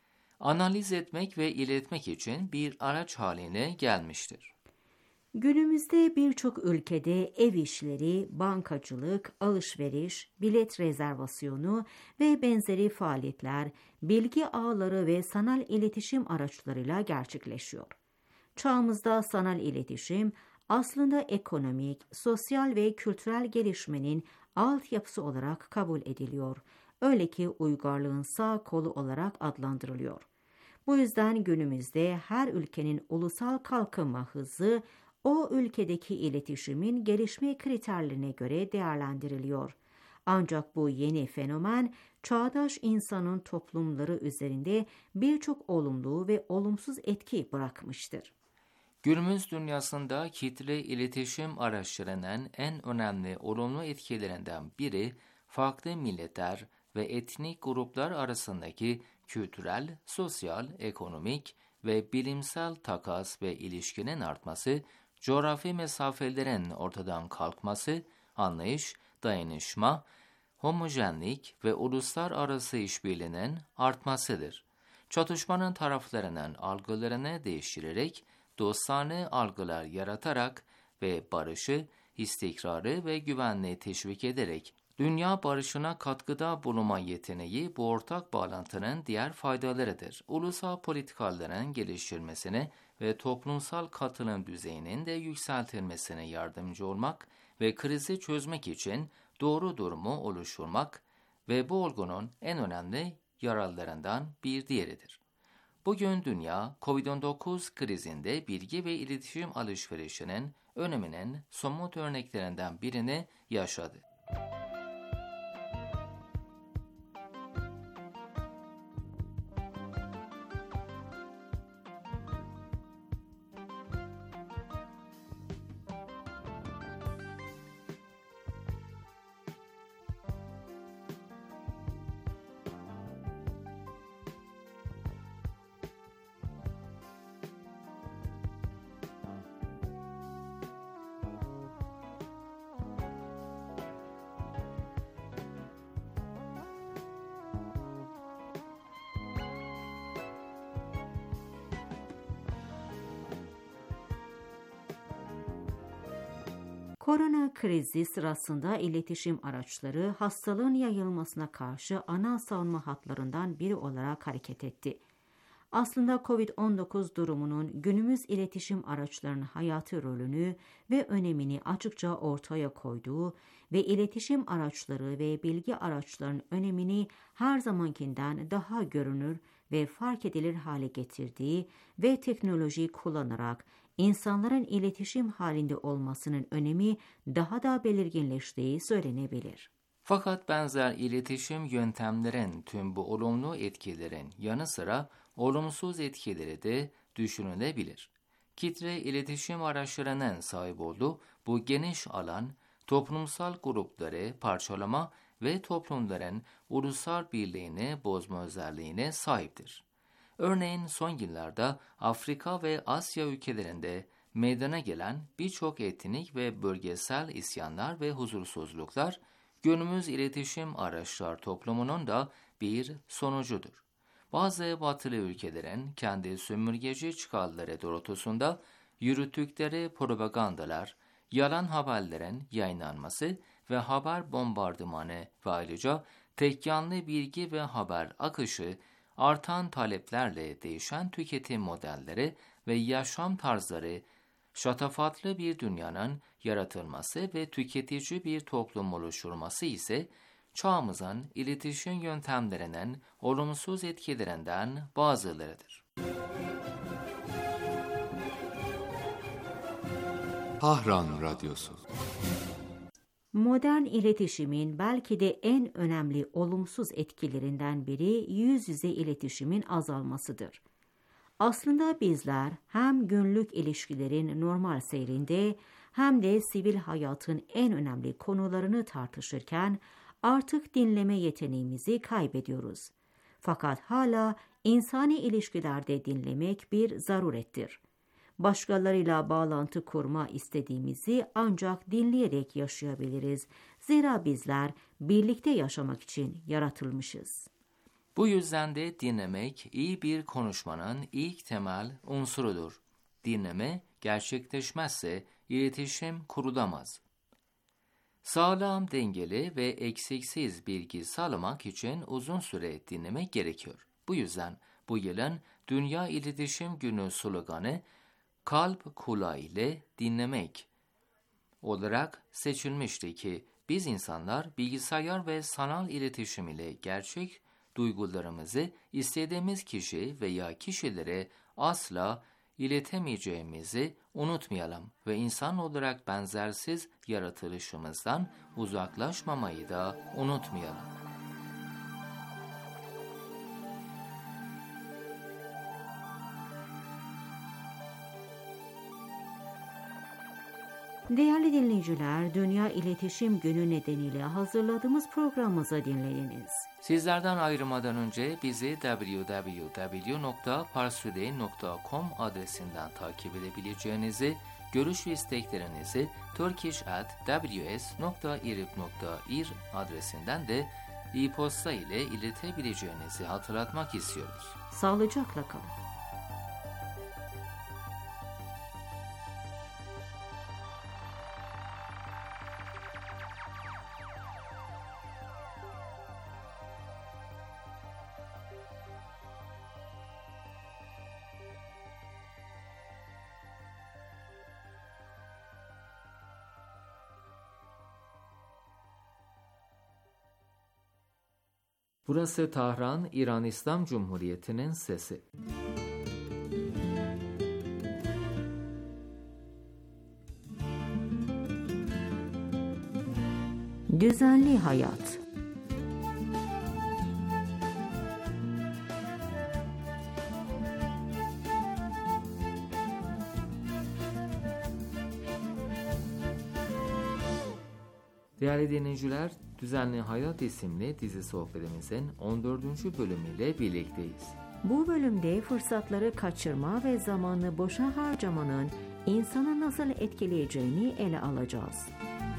analiz etmek ve iletmek için bir araç haline gelmiştir. Günümüzde birçok ülkede ev işleri, bankacılık, alışveriş, bilet rezervasyonu ve benzeri faaliyetler bilgi ağları ve sanal iletişim araçlarıyla gerçekleşiyor. Çağımızda sanal iletişim aslında ekonomik, sosyal ve kültürel gelişmenin altyapısı olarak kabul ediliyor. Öyle ki uygarlığın sağ kolu olarak adlandırılıyor. Bu yüzden günümüzde her ülkenin ulusal kalkınma hızı o ülkedeki iletişimin gelişme kriterlerine göre değerlendiriliyor. Ancak bu yeni fenomen çağdaş insanın toplumları üzerinde birçok olumlu ve olumsuz etki bırakmıştır. Günümüz dünyasında kitle iletişim araçlarının en önemli olumlu etkilerinden biri farklı milletler ve etnik gruplar arasındaki kültürel, sosyal, ekonomik ve bilimsel takas ve ilişkinin artması, coğrafi mesafelerin ortadan kalkması, anlayış, dayanışma, homojenlik ve uluslararası işbirliğinin artmasıdır. Çatışmanın taraflarının algılarını değiştirerek, dostane algılar yaratarak ve barışı, istikrarı ve güvenliği teşvik ederek dünya barışına katkıda bulunma yeteneği bu ortak bağlantının diğer faydalarıdır. Ulusal politikaların geliştirilmesine ve toplumsal katılım düzeyinin de yükseltilmesine yardımcı olmak ve krizi çözmek için doğru durumu oluşturmak ve bu olgunun en önemli yararlarından bir diğeridir. Bugün dünya, kovid on dokuz krizinde bilgi ve iletişim alışverişinin öneminin somut örneklerinden birini yaşadı. Korona krizi sırasında iletişim araçları hastalığın yayılmasına karşı ana savunma hatlarından biri olarak hareket etti. Aslında kovid on dokuz durumunun günümüz iletişim araçlarının hayati rolünü ve önemini açıkça ortaya koyduğu ve iletişim araçları ve bilgi araçlarının önemini her zamankinden daha görünür ve fark edilir hale getirdiği ve teknolojiyi kullanarak insanların iletişim halinde olmasının önemi daha da belirginleştiği söylenebilir. Fakat benzer iletişim yöntemlerin tüm bu olumlu etkilerin yanı sıra olumsuz etkileri de düşünülebilir. Kitle iletişim araçlarının sahip olduğu bu geniş alan, toplumsal grupları parçalama ve toplumların ulusal birliğini bozma özelliğine sahiptir. Örneğin son yıllarda Afrika ve Asya ülkelerinde meydana gelen birçok etnik ve bölgesel isyanlar ve huzursuzluklar, günümüz iletişim araçlar toplumunun da bir sonucudur. Bazı batılı ülkelerin kendi sömürgeci çıkarları doğrultusunda yürüttükleri propagandalar, yalan haberlerin yayınlanması ve haber bombardımanı ve ayrıca tek yanlı bilgi ve haber akışı, artan taleplerle değişen tüketim modelleri ve yaşam tarzları, şatafatlı bir dünyanın yaratılması ve tüketici bir toplum oluşturması ise çağımızın iletişim yöntemlerinin olumsuz etkilerinden bazılarıdır. Tahran Radyosu. Modern iletişimin belki de en önemli olumsuz etkilerinden biri yüz yüze iletişimin azalmasıdır. Aslında bizler hem günlük ilişkilerin normal seyrinde hem de sivil hayatın en önemli konularını tartışırken artık dinleme yeteneğimizi kaybediyoruz. Fakat hala insani ilişkilerde dinlemek bir zarurettir. Başkalarıyla bağlantı kurma istediğimizi ancak dinleyerek yaşayabiliriz. Zira bizler birlikte yaşamak için yaratılmışız. Bu yüzden de dinlemek iyi bir konuşmanın ilk temel unsurudur. Dinleme gerçekleşmezse iletişim kurulamaz. Sağlam, dengeli ve eksiksiz bilgi sağlamak için uzun süre dinlemek gerekiyor. Bu yüzden bu yılın Dünya İletişim Günü sloganı "Kalp kulağı ile dinlemek" olarak seçilmişti ki biz insanlar bilgisayar ve sanal iletişim ile gerçek duygularımızı istediğimiz kişi veya kişilere asla iletemeyeceğimizi unutmayalım ve insan olarak benzersiz yaratılışımızdan uzaklaşmamayı da unutmayalım. Değerli dinleyiciler, Dünya İletişim Günü nedeniyle hazırladığımız programımızı dinlediniz. Sizlerden ayrılmadan önce bizi double-u double-u double-u nokta parstoday nokta com adresinden takip edebileceğinizi, görüş ve isteklerinizi turkish at w s nokta irib nokta ir adresinden de e-posta ile iletebileceğinizi hatırlatmak istiyoruz. Sağlıcakla kalın. Burası Tahran, İran İslam Cumhuriyeti'nin sesi. Düzenli hayat. Değerli dinleyiciler, Düzenli Hayat isimli dizi sohbetimizin on dördüncü bölümüyle birlikteyiz. Bu bölümde fırsatları kaçırma ve zamanı boşa harcamanın insanı nasıl etkileyeceğini ele alacağız.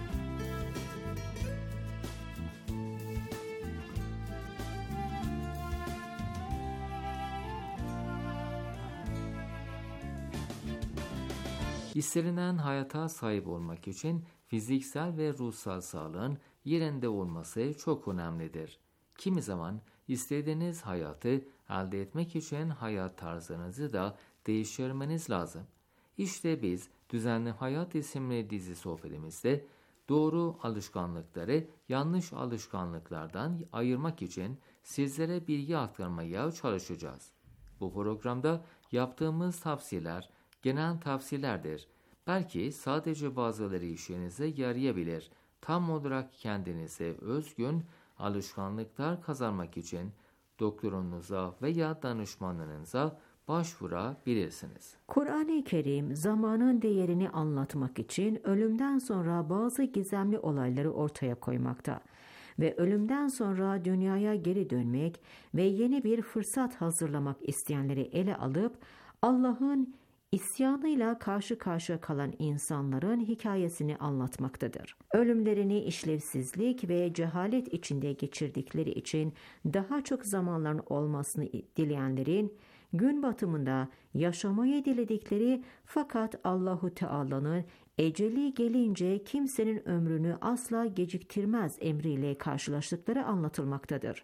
İstenilen hayata sahip olmak için fiziksel ve ruhsal sağlığın yerinde olması çok önemlidir. Kimi zaman istediğiniz hayatı elde etmek için hayat tarzınızı da değiştirmeniz lazım. İşte biz Düzenli Hayat isimli dizi sohbetimizde doğru alışkanlıkları yanlış alışkanlıklardan ayırmak için sizlere bilgi aktarmaya çalışacağız. Bu programda yaptığımız tavsiyeler genel tavsiyelerdir. Belki sadece bazıları işinize yarayabilir. Tam olarak kendinize özgün alışkanlıklar kazanmak için doktorunuza veya danışmanınıza başvurabilirsiniz. Kur'an-ı Kerim zamanın değerini anlatmak için ölümden sonra bazı gizemli olayları ortaya koymakta ve ölümden sonra dünyaya geri dönmek ve yeni bir fırsat hazırlamak isteyenleri ele alıp Allah'ın İsyanıyla karşı karşıya kalan insanların hikayesini anlatmaktadır. Ölümlerini işlevsizlik ve cehalet içinde geçirdikleri için daha çok zamanların olmasını dileyenlerin gün batımında yaşamayı diledikleri fakat Allahu Teala'nın eceli gelince kimsenin ömrünü asla geciktirmez emriyle karşılaştıkları anlatılmaktadır.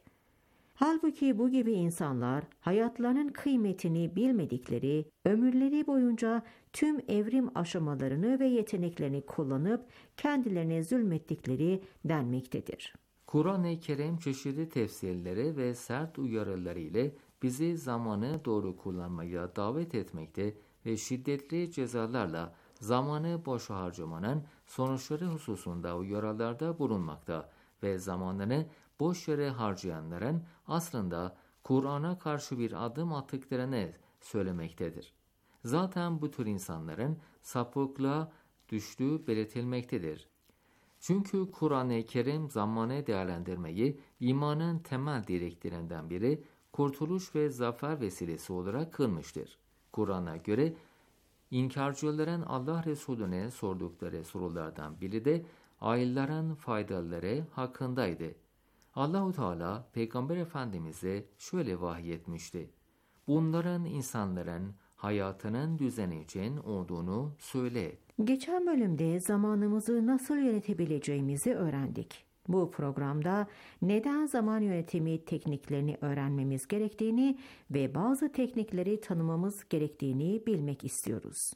Halbuki bu gibi insanlar hayatlarının kıymetini bilmedikleri, ömürleri boyunca tüm evrim aşamalarını ve yeteneklerini kullanıp kendilerine zulmettikleri denmektedir. Kur'an-ı Kerim çeşitli tefsirleri ve sert uyarıları ile bizi zamanı doğru kullanmaya davet etmekte ve şiddetli cezalarla zamanı boş harcamanın sonuçları hususunda uyarılarda bulunmakta ve zamanını boş yere harcayanların aslında Kur'an'a karşı bir adım attıklarını söylemektedir. Zaten bu tür insanların sapıklığa düştüğü belirtilmektedir. Çünkü Kur'an-ı Kerim zamanı değerlendirmeyi imanın temel direklerinden biri kurtuluş ve zafer vesilesi olarak kılmıştır. Kur'an'a göre inkarcıların Allah Resulüne sordukları sorulardan biri de ayların faydaları hakkındaydı. Allah-u Teala Peygamber Efendimiz'e şöyle vahyetmişti. Bunların insanların hayatının düzeni için olduğunu söyle. Geçen bölümde zamanımızı nasıl yönetebileceğimizi öğrendik. Bu programda neden zaman yönetimi tekniklerini öğrenmemiz gerektiğini ve bazı teknikleri tanımamız gerektiğini bilmek istiyoruz.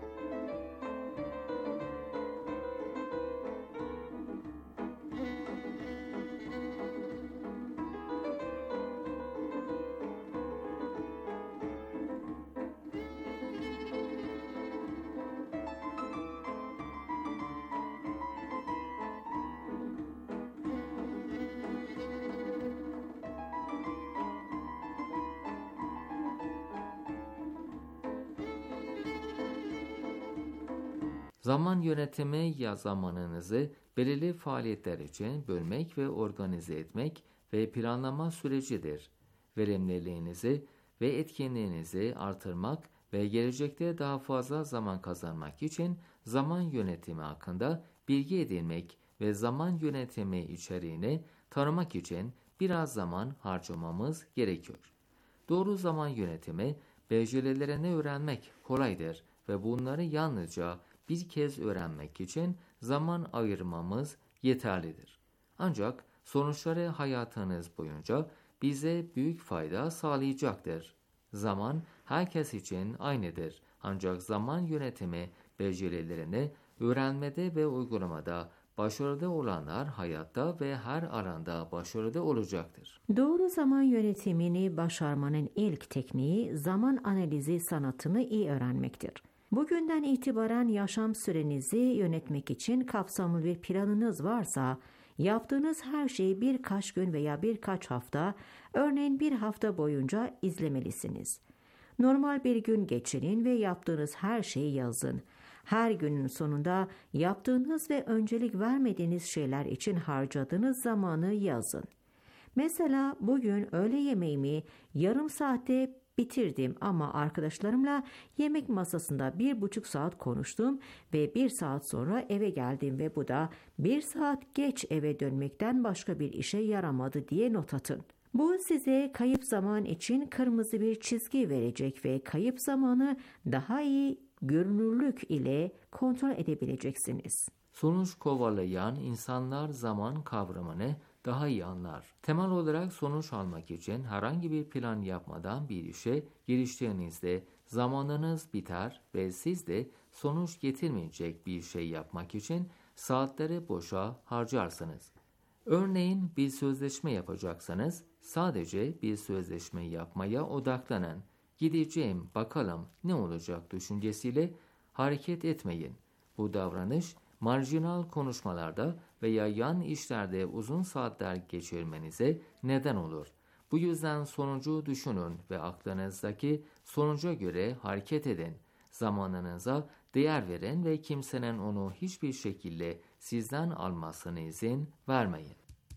Zaman yönetimi ya zamanınızı belirli faaliyetler için bölmek ve organize etmek ve planlama sürecidir. Verimliliğinizi ve etkinliğinizi artırmak ve gelecekte daha fazla zaman kazanmak için zaman yönetimi hakkında bilgi edinmek ve zaman yönetimi içeriğini tanımak için biraz zaman harcamamız gerekiyor. Doğru zaman yönetimi becerilerini öğrenmek kolaydır ve bunları yalnızca bir kez öğrenmek için zaman ayırmamız yeterlidir. Ancak sonuçları hayatınız boyunca bize büyük fayda sağlayacaktır. Zaman herkes için aynıdır. Ancak zaman yönetimi becerilerini öğrenmede ve uygulamada Başarıda olanlar hayatta ve her alanda başarıda olacaktır. Doğru zaman yönetimini başarmanın ilk tekniği zaman analizi sanatını iyi öğrenmektir. Bugünden itibaren yaşam sürenizi yönetmek için kapsamlı bir planınız varsa, yaptığınız her şeyi birkaç gün veya birkaç hafta, örneğin bir hafta boyunca izlemelisiniz. Normal bir gün geçirin ve yaptığınız her şeyi yazın. Her günün sonunda yaptığınız ve öncelik vermediğiniz şeyler için harcadığınız zamanı yazın. Mesela bugün öğle yemeğimi yarım saatte bitirdim ama arkadaşlarımla yemek masasında bir buçuk saat konuştum ve bir saat sonra eve geldim ve bu da bir saat geç eve dönmekten başka bir işe yaramadı diye not atın. Bu size kayıp zaman için kırmızı bir çizgi verecek ve kayıp zamanı daha iyi görünürlük ile kontrol edebileceksiniz. Sonuç kovalayan insanlar zaman kavramını daha iyi anlar. Temel olarak sonuç almak için herhangi bir plan yapmadan bir işe giriştiğinizde zamanınız biter ve siz de sonuç getirmeyecek bir şey yapmak için saatleri boşa harcarsınız. Örneğin bir sözleşme yapacaksanız sadece bir sözleşme yapmaya odaklanın. Gideceğim bakalım ne olacak düşüncesiyle hareket etmeyin. Bu davranış marjinal konuşmalarda veya yan işlerde uzun saatler geçirmenize neden olur. Bu yüzden sonucu düşünün ve aklınızdaki sonuca göre hareket edin. Zamanınıza değer verin ve kimsenin onu hiçbir şekilde sizden almasına izin vermeyin.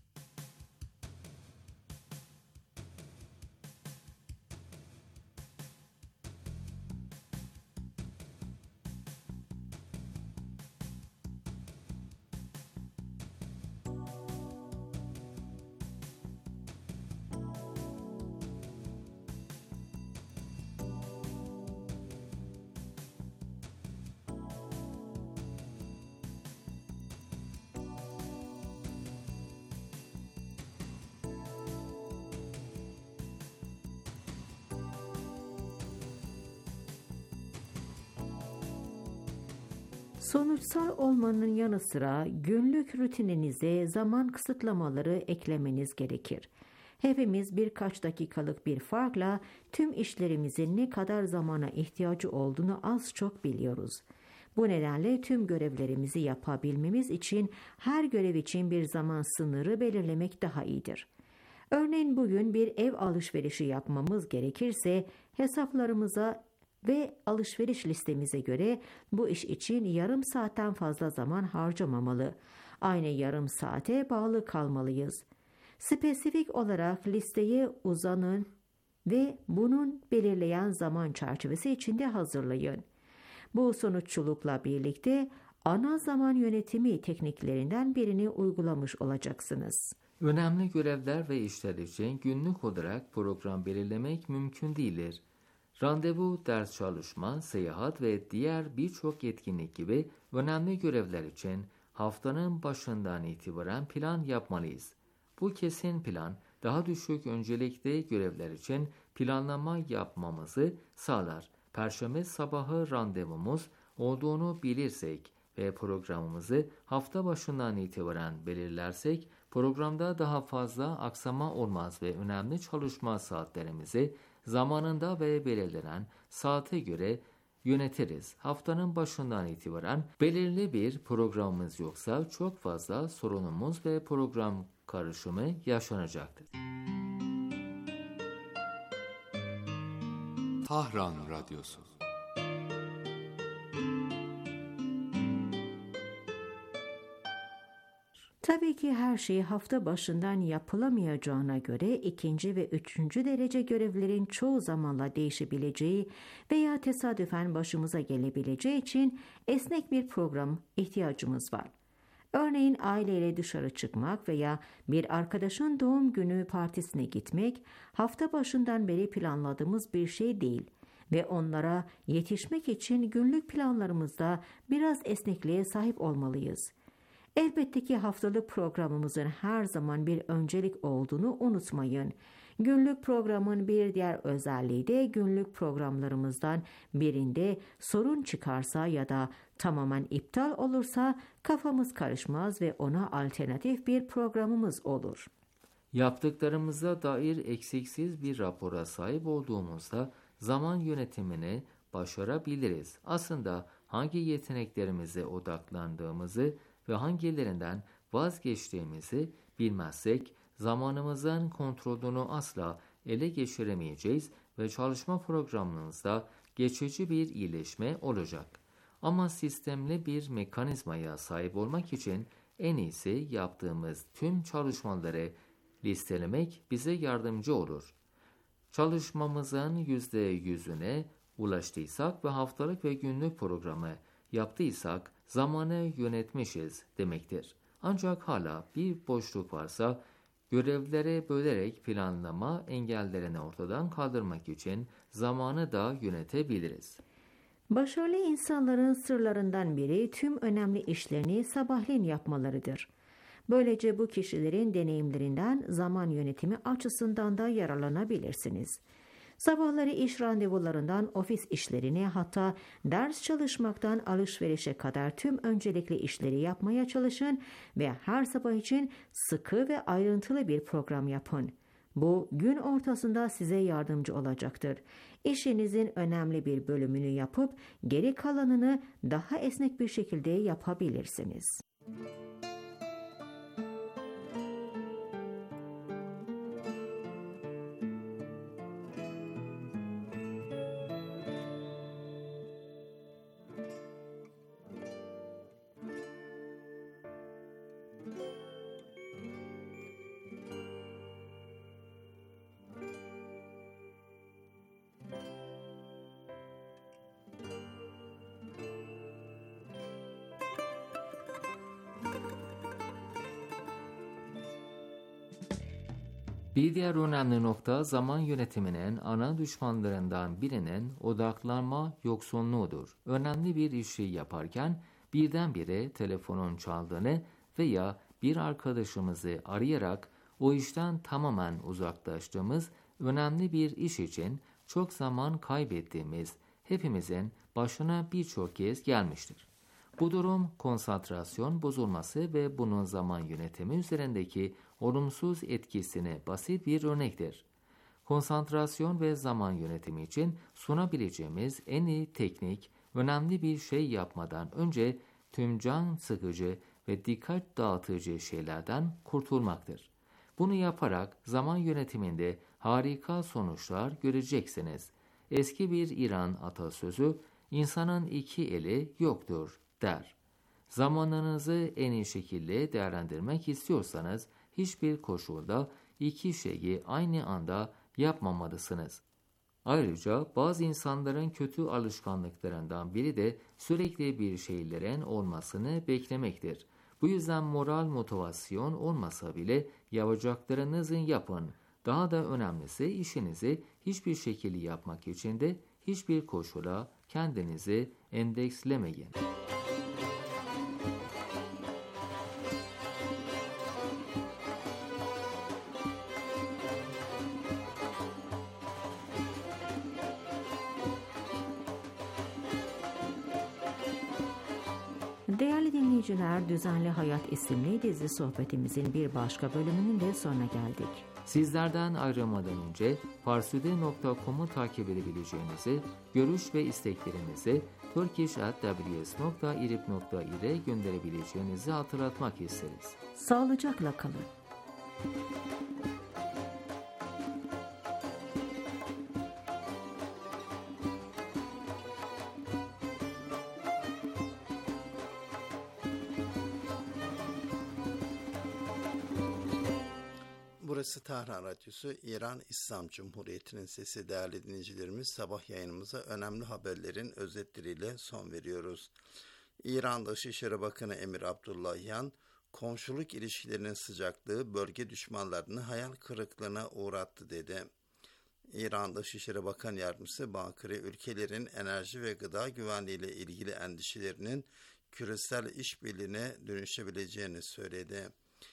Sonuçsal olmanın yanı sıra günlük rutininize zaman kısıtlamaları eklemeniz gerekir. Hepimiz birkaç dakikalık bir farkla tüm işlerimizin ne kadar zamana ihtiyacı olduğunu az çok biliyoruz. Bu nedenle tüm görevlerimizi yapabilmemiz için her görev için bir zaman sınırı belirlemek daha iyidir. Örneğin bugün bir ev alışverişi yapmamız gerekirse hesaplarımıza ve alışveriş listemize göre bu iş için yarım saatten fazla zaman harcamamalı. Aynı yarım saate bağlı kalmalıyız. Spesifik olarak listeye uzanın ve bunun belirleyen zaman çerçevesi içinde hazırlayın. Bu sonuççulukla birlikte ana zaman yönetimi tekniklerinden birini uygulamış olacaksınız. Önemli görevler ve işler için günlük olarak program belirlemek mümkün değildir. Randevu, ders çalışma, seyahat ve diğer birçok etkinlik gibi önemli görevler için haftanın başından itibaren plan yapmalıyız. Bu kesin plan, daha düşük öncelikli görevler için planlama yapmamızı sağlar. Perşembe sabahı randevumuz olduğunu bilirsek ve programımızı hafta başından itibaren belirlersek, programda daha fazla aksama olmaz ve önemli çalışma saatlerimizi zamanında ve belirlenen saate göre yönetiriz. Haftanın başından itibaren belirli bir programımız yoksa çok fazla sorunumuz ve program karışımı yaşanacaktır. Tahran Radyosu. Tabii ki her şey hafta başından yapılamayacağına göre ikinci ve üçüncü derece görevlerin çoğu zamanla değişebileceği veya tesadüfen başımıza gelebileceği için esnek bir program ihtiyacımız var. Örneğin aileyle dışarı çıkmak veya bir arkadaşın doğum günü partisine gitmek hafta başından beri planladığımız bir şey değil ve onlara yetişmek için günlük planlarımızda biraz esnekliğe sahip olmalıyız. Elbette ki haftalık programımızın her zaman bir öncelik olduğunu unutmayın. Günlük programın bir diğer özelliği de günlük programlarımızdan birinde sorun çıkarsa ya da tamamen iptal olursa kafamız karışmaz ve ona alternatif bir programımız olur. Yaptıklarımıza dair eksiksiz bir rapora sahip olduğumuzda zaman yönetimini başarabiliriz. Aslında hangi yeteneklerimize odaklandığımızı ve hangilerinden vazgeçtiğimizi bilmezsek zamanımızın kontrolünü asla ele geçiremeyeceğiz ve çalışma programımızda geçici bir iyileşme olacak. Ama sistemli bir mekanizmaya sahip olmak için en iyisi yaptığımız tüm çalışmaları listelemek bize yardımcı olur. Çalışmamızın yüzde yüzüne ulaştıysak ve haftalık ve günlük programı yaptıysak zamanı yönetmişiz demektir. Ancak hala bir boşluk varsa görevlere bölerek planlama engellerini ortadan kaldırmak için zamanı da yönetebiliriz. Başarılı insanların sırlarından biri tüm önemli işlerini sabahleyin yapmalarıdır. Böylece bu kişilerin deneyimlerinden zaman yönetimi açısından da yararlanabilirsiniz. Sabahları iş randevularından ofis işlerine hatta ders çalışmaktan alışverişe kadar tüm öncelikli işleri yapmaya çalışın ve her sabah için sıkı ve ayrıntılı bir program yapın. Bu gün ortasında size yardımcı olacaktır. İşinizin önemli bir bölümünü yapıp geri kalanını daha esnek bir şekilde yapabilirsiniz. Bir diğer önemli nokta zaman yönetiminin ana düşmanlarından birinin odaklanma yoksunluğudur. Önemli bir işi yaparken birdenbire telefonun çaldığını veya bir arkadaşımızı arayarak o işten tamamen uzaklaştığımız önemli bir iş için çok zaman kaybettiğimiz hepimizin başına birçok kez gelmiştir. Bu durum konsantrasyon bozulması ve bunun zaman yönetimi üzerindeki olumsuz etkisine basit bir örnektir. Konsantrasyon ve zaman yönetimi için sunabileceğimiz en iyi teknik, önemli bir şey yapmadan önce tüm can sıkıcı ve dikkat dağıtıcı şeylerden kurtulmaktır. Bunu yaparak zaman yönetiminde harika sonuçlar göreceksiniz. Eski bir İran atasözü, insanın iki eli yoktur der. Zamanınızı en iyi şekilde değerlendirmek istiyorsanız hiçbir koşulda iki şeyi aynı anda yapmamalısınız. Ayrıca bazı insanların kötü alışkanlıklarından biri de sürekli bir şeylerin olmasını beklemektir. Bu yüzden moral motivasyon olmasa bile yapacaklarınızı yapın. Daha da önemlisi işinizi hiçbir şekilde yapmak için de hiçbir koşula kendinizi endekslemeyin. Değerli dinleyiciler, Düzenli Hayat isimli dizi sohbetimizin bir başka bölümünün de sonuna geldik. Sizlerden ayrılmadan önce farsüde nokta com'u takip edebileceğinizi, görüş ve isteklerinizi turkish at w s nokta irib nokta ir'e gönderebileceğinizi hatırlatmak isteriz. Sağlıcakla kalın. Burası Tahran Radyosu, İran İslam Cumhuriyeti'nin sesi. Değerli dinleyicilerimiz, sabah yayınımıza önemli haberlerin özetleriyle son veriyoruz. İran Dışişleri Bakanı Emir Abdullahian, komşuluk ilişkilerinin sıcaklığı bölge düşmanlarını hayal kırıklığına uğrattı dedi. İran Dışişleri Bakan Yardımcısı Bakırı, ülkelerin enerji ve gıda güvenliği ile ilgili endişelerinin küresel işbirliğine dönüşebileceğini söyledi.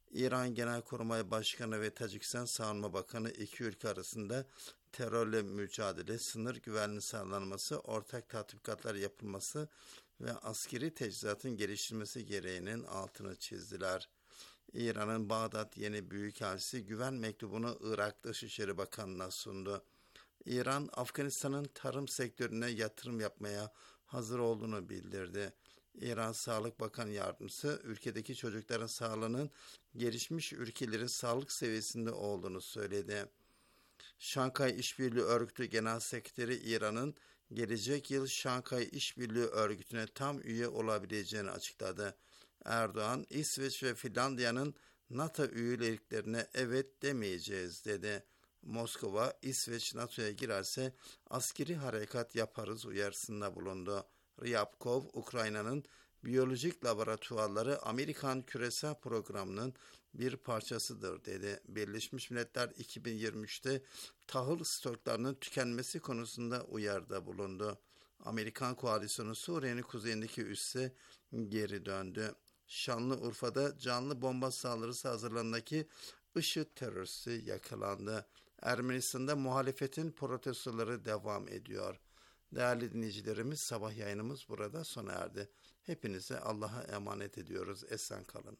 İran Genelkurmay Başkanı ve Tacikistan Savunma Bakanı iki ülke arasında terörle mücadele, sınır güvenliği sağlanması, ortak tatbikatlar yapılması ve askeri teçhizatın geliştirilmesi gereğinin altını çizdiler. İran'ın Bağdat yeni büyükelçisi güven mektubunu Irak Dışişleri Bakanı'na sundu. İran, Afganistan'ın tarım sektörüne yatırım yapmaya hazır olduğunu bildirdi. İran Sağlık Bakan Yardımcısı, ülkedeki çocukların sağlığının gelişmiş ülkelerin sağlık seviyesinde olduğunu söyledi. Şanghay İşbirliği Örgütü Genel Sekreteri İran'ın gelecek yıl Şanghay İşbirliği Örgütü'ne tam üye olabileceğini açıkladı. Erdoğan, İsveç ve Finlandiya'nın NATO üyeliklerine evet demeyeceğiz dedi. Moskova, İsveç NATO'ya girerse askeri harekat yaparız uyarısında bulundu. Ryabkov, Ukrayna'nın biyolojik laboratuvarları Amerikan küresel programının bir parçasıdır dedi. Birleşmiş Milletler iki bin yirmi üçte tahıl stoklarının tükenmesi konusunda uyarıda bulundu. Amerikan koalisyonu Suriye'nin kuzeyindeki üsse geri döndü. Şanlıurfa'da canlı bomba saldırısı hazırlanındaki IŞİD teröristi yakalandı. Ermenistan'da muhalefetin protestoları devam ediyor. Değerli dinleyicilerimiz, sabah yayınımız burada sona erdi. Hepinize Allah'a emanet ediyoruz. Esen kalın.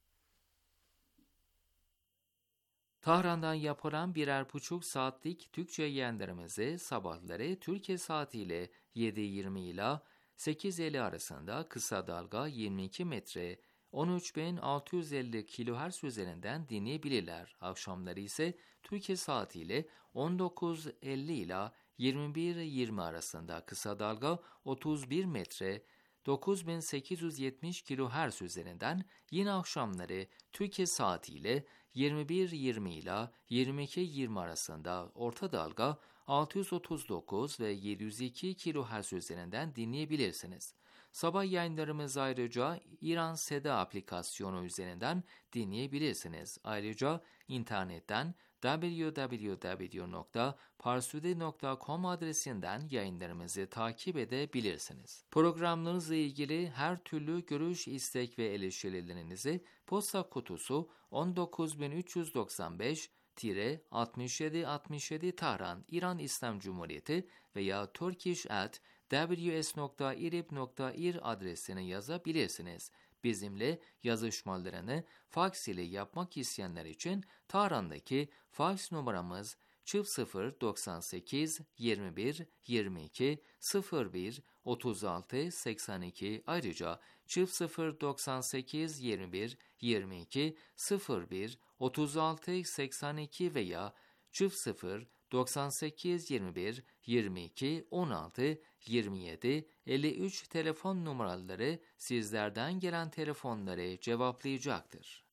Tahran'dan yapılan birer buçuk saatlik Türkçe yayınlarımızı sabahları Türkiye saatiyle yedi yirmi ila sekiz elli arasında kısa dalga yirmi iki metre on üç bin altı yüz elli kilohertz üzerinden dinleyebilirler. Akşamları ise Türkiye saatiyle on dokuz elli ila yirmi bir yirmi arasında kısa dalga otuz bir metre dokuz bin sekiz yüz yetmiş kilohertz üzerinden, yine akşamları Türkiye saatiyle yirmi bir yirmi ila yirmi iki yirmi arasında orta dalga altı yüz otuz dokuz ve yedi yüz iki kilohertz üzerinden dinleyebilirsiniz. Sabah yayınlarımız ayrıca İran Seda aplikasyonu üzerinden dinleyebilirsiniz. Ayrıca internetten double-u double-u double-u nokta parsude nokta com adresinden yayınlarımızı takip edebilirsiniz. Programlarınızla ilgili her türlü görüş, istek ve eleştirilerinizi posta kutusu on dokuz bin üç yüz doksan beş altmış yedi altmış yedi Tahran, İran İslam Cumhuriyeti veya turkish at w s nokta irib nokta ir adresine yazabilirsiniz. Bizimle yazışmalarını faks ile yapmak isteyenler için Tahran'daki faks numaramız sıfır sıfır doksan sekiz yirmi bir yirmi iki sıfır bir otuz altı seksen iki, ayrıca sıfır sıfır doksan sekiz yirmi bir yirmi iki sıfır bir otuz altı seksen iki veya sıfır sıfır doksan sekiz yirmi bir yirmi iki on altı yirmi yedi elli üç telefon numaraları sizlerden gelen telefonları cevaplayacaktır.